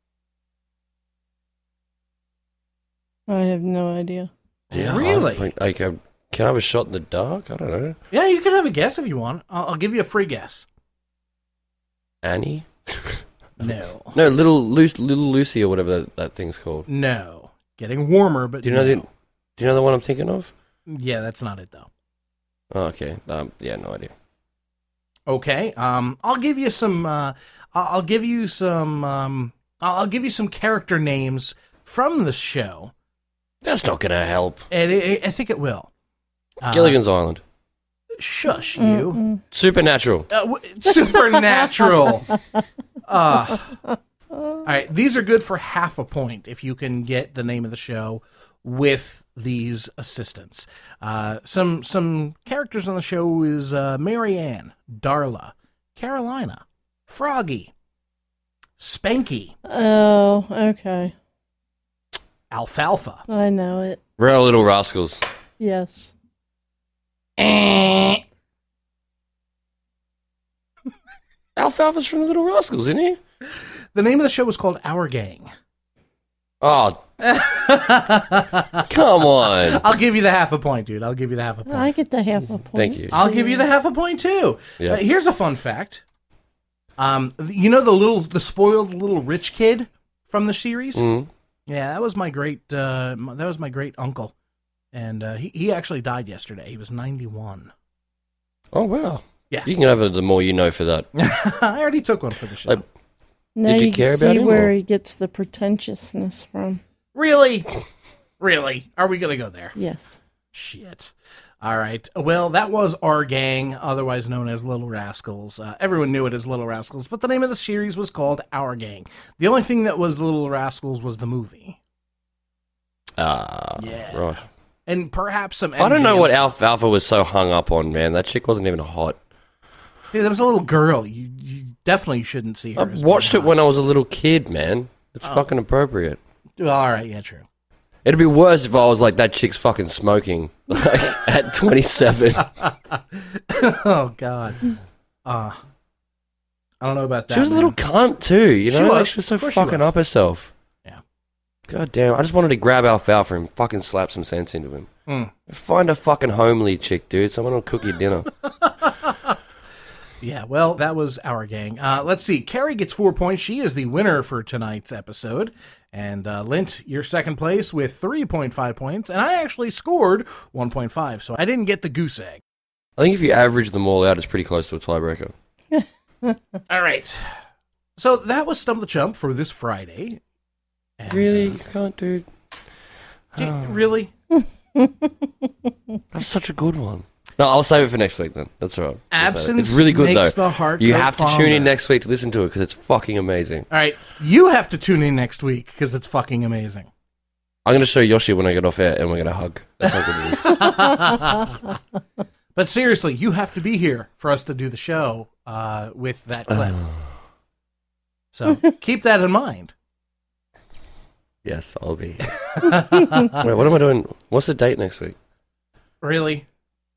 I have no idea. Yeah, Really? Like, like, uh, can I have a shot in the dark? I don't know. Yeah, you can have a guess if you want. I'll, I'll give you a free guess. Annie? No. No, little Lucy, little Lucy or whatever that, that thing's called. No. Getting warmer, but Do you know no. the? Do you know the one I'm thinking of? Yeah, that's not it, though. Oh, okay. Um, yeah, no idea. Okay. Um, I'll give you some. Uh, I'll I'll give you some. Um, I'll I'll give you some character names from the show. That's not gonna help. And it, it, I think it will. Uh, Gilligan's Island. Shush, you. Mm-mm. Supernatural. Uh, w- supernatural. uh, all right. These are good for half a point if you can get the name of the show with these assistants. Uh, some some characters on the show is uh, Mary Ann, Darla, Carolina, Froggy, Spanky, Oh, okay. Alfalfa. I know it. Real Little Rascals. Yes. Alfalfa's from the Little Rascals, isn't he? The name of the show was called Our Gang. Oh, come on. I'll give you the half a point, dude. I'll give you the half a point. I get the half a point. Thank you. I'll give you the half a point too. Yeah. Uh, here's a fun fact. Um, you know the little, the spoiled little rich kid from the series. Mhm. Yeah, that was my great. Uh, my- that was my great uncle, and uh, he he actually died yesterday. He was ninety-one. Oh, wow. Yeah. You can have a, the more you know for that. I already took one for the show. Like, Now Did you you care can about see him, where or- he gets the pretentiousness from. Really, really, are we gonna go there? Yes. Shit. All right. Well, that was Our Gang, otherwise known as Little Rascals. Uh, everyone knew it as Little Rascals, but the name of the series was called Our Gang. The only thing that was Little Rascals was the movie. Ah, Yeah. right. And perhaps some I don't know M G M what stuff. Alfalfa was so hung up on, man. That chick wasn't even hot. Dude, that was a little girl. You, you definitely shouldn't see her. I as watched being it when I was a little kid, man. It's Oh. fucking appropriate. hot. All right, yeah, true. It'd be worse if I was like, that chick's fucking smoking like, at twenty-seven. Oh, God. Uh, I don't know about that. She was a little man. cunt, too, you She know? Like, was. she was so Of course she fucking was. up herself. Yeah. God damn. I just wanted to grab Alfalfa and fucking slap some sense into him. Mm. Find a fucking homely chick, dude. Someone will cook your dinner. Yeah, well, that was our gang. Uh, let's see. Carrie gets four points. She is the winner for tonight's episode. And uh, Lint, you're second place with three point five points. And I actually scored one point five, so I didn't get the goose egg. I think if you average them all out, it's pretty close to a tiebreaker. All right. So that was Stump the Chump for this Friday. And, Really? uh, You can't, dude? d- Oh. Really? That's such a good one. No, I'll save it for next week then. That's all right. I'll save it. Absence It's really good, makes though. the heart You grow have to tune fonder. in next week to listen to it because it's fucking amazing. All right. You have to tune in next week because it's fucking amazing. I'm going to show Yoshi when I get off air and we're going to hug. That's how good it is. But seriously, you have to be here for us to do the show uh, with that clip. So keep that in mind. Yes, I'll be here. Wait, what am I doing? What's the date next week? Really?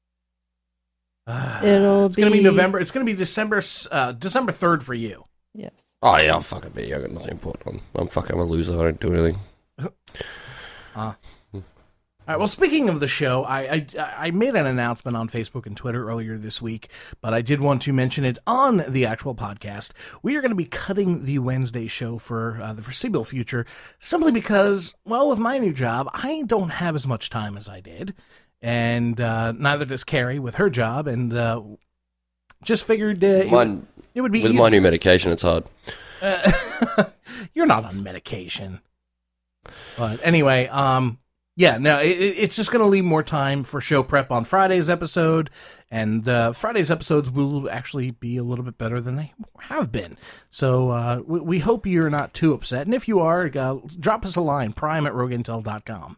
Uh, It'll it's going to be be- November. It's going to be December uh, December third for you. Yes. Oh, yeah, I'll fucking be here. I got nothing important on. I'm fucking I'm a loser. I don't do anything. Uh, all right. Well, speaking of the show, I, I I made an announcement on Facebook and Twitter earlier this week, but I did want to mention it on the actual podcast. We are going to be cutting the Wednesday show for uh, the foreseeable future, simply because, well, with my new job, I don't have as much time as I did, and uh, neither does Carrie with her job, and uh, just figured uh, it, My- would, it would be With easy. my new medication, it's hard. Uh, you're not on medication. But anyway, um, yeah, no, it, it's just going to leave more time for show prep on Friday's episode, and uh, Friday's episodes will actually be a little bit better than they have been. So uh, we, we hope you're not too upset, and if you are, uh, drop us a line, prime at rogue intel dot com.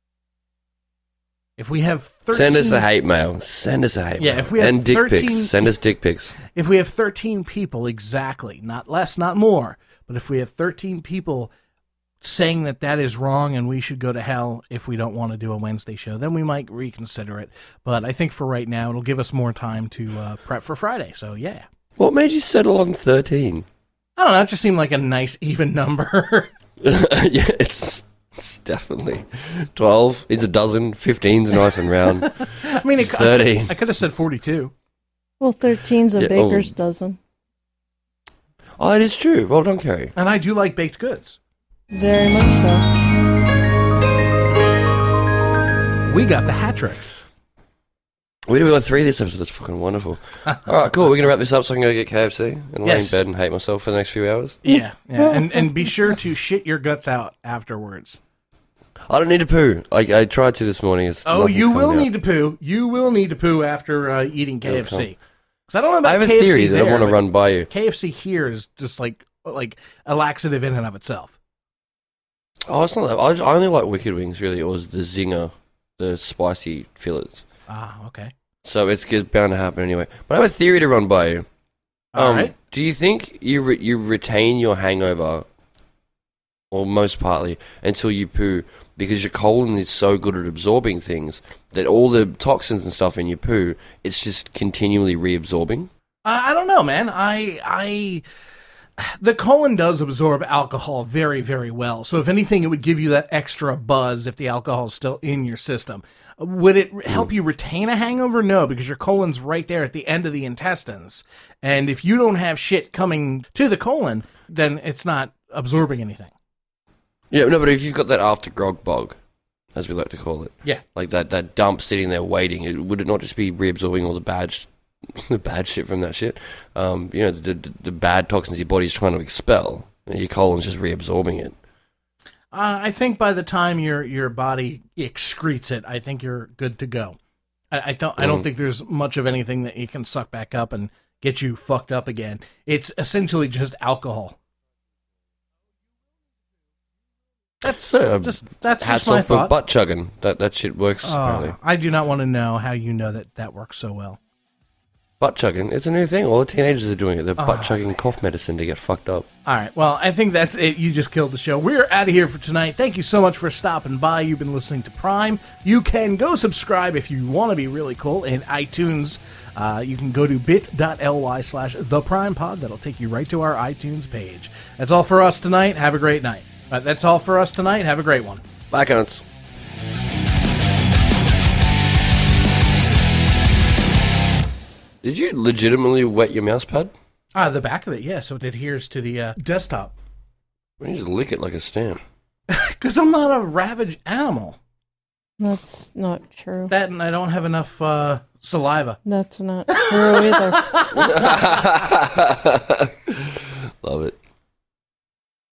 If we have thirteen... Send us a hate mail. Send us a hate Yeah, mail. if we have and dick thirteen pics. Send us dick pics. If we have thirteen people, exactly, not less, not more, but if we have thirteen people saying that that is wrong and we should go to hell if we don't want to do a Wednesday show, then we might reconsider it. But I think for right now, it'll give us more time to uh, prep for Friday. So, yeah. What made you settle on thirteen? I don't know. It just seemed like a nice, even number. Yeah, it's, it's definitely twelve. It's a dozen. fifteen's nice and round. I mean, it, thirty. I, I could have said forty-two. Well, thirteen's a Yeah, baker's oh. dozen. Oh, it is true. Well done, Kerry. And I do like baked goods. Very much so. We got the hat tricks. We got three this episode. That's fucking wonderful. All right, cool. We're going to wrap this up so I can go get K F C and lay in Yes. bed and hate myself for the next few hours. Yeah, yeah. And, and be sure to shit your guts out afterwards. I don't need to poo. I, I tried to this morning. It's, Oh, nothing's you coming will out. need to poo. You will need to poo after uh, eating K F C. Okay. Because I don't know about I have a K F C theory that I there, want to but run by you. K F C here is just like like a laxative in and of itself. Oh, it's not that. I, just- I only like Wicked Wings, really. It was the zinger, the spicy fillets. Ah, okay. So it's it's bound to happen anyway. But I have a theory to run by you. All Um, right. Do you think you re- you retain your hangover, or most partly, until you poo, because your colon is so good at absorbing things that all the toxins and stuff in your poo, it's just continually reabsorbing? I, I don't know, man. I I the colon does absorb alcohol very, very well. So if anything, it would give you that extra buzz if the alcohol is still in your system. Would it help you retain a hangover? No, because your colon's right there at the end of the intestines. And if you don't have shit coming to the colon, then it's not absorbing anything. Yeah, no, but if you've got that after grog bog, as we like to call it, Yeah. like that, that dump sitting there waiting, it, would it not just be reabsorbing all the bad, sh- the bad shit from that shit? Um, you know, the, the, the bad toxins your body's trying to expel, and your colon's just reabsorbing it. Uh, I think by the time your your body excretes it, I think you're good to go. I, I don't. I don't Mm. think there's much of anything that you can suck back up and get you fucked up again. It's essentially just alcohol. That's So, uh, just that's hats just my off for thought. butt chugging. That that shit works. Oh, apparently. I do not want to know how you know that that works so well. Butt chugging. It's a new thing. All the teenagers are doing it. They're Oh, butt chugging cough medicine to get fucked up. All right. Well, I think that's it. You just killed the show. We're out of here for tonight. Thank you so much for stopping by. You've been listening to Prime. You can go subscribe if you want to be really cool in iTunes. Uh, you can go to bit.ly slash the Prime Pod. That'll take you right to our iTunes page. That's all for us tonight. Have a great night. Uh, that's all for us tonight. Have a great one. Bye, cunts. Did you legitimately wet your mouse pad? Ah, the back of it, yeah, so it adheres to the uh, desktop. Why don't you just lick it like a stamp? Because I'm not a ravaged animal. That's not true. That and I don't have enough uh, saliva. That's not true either. Love it.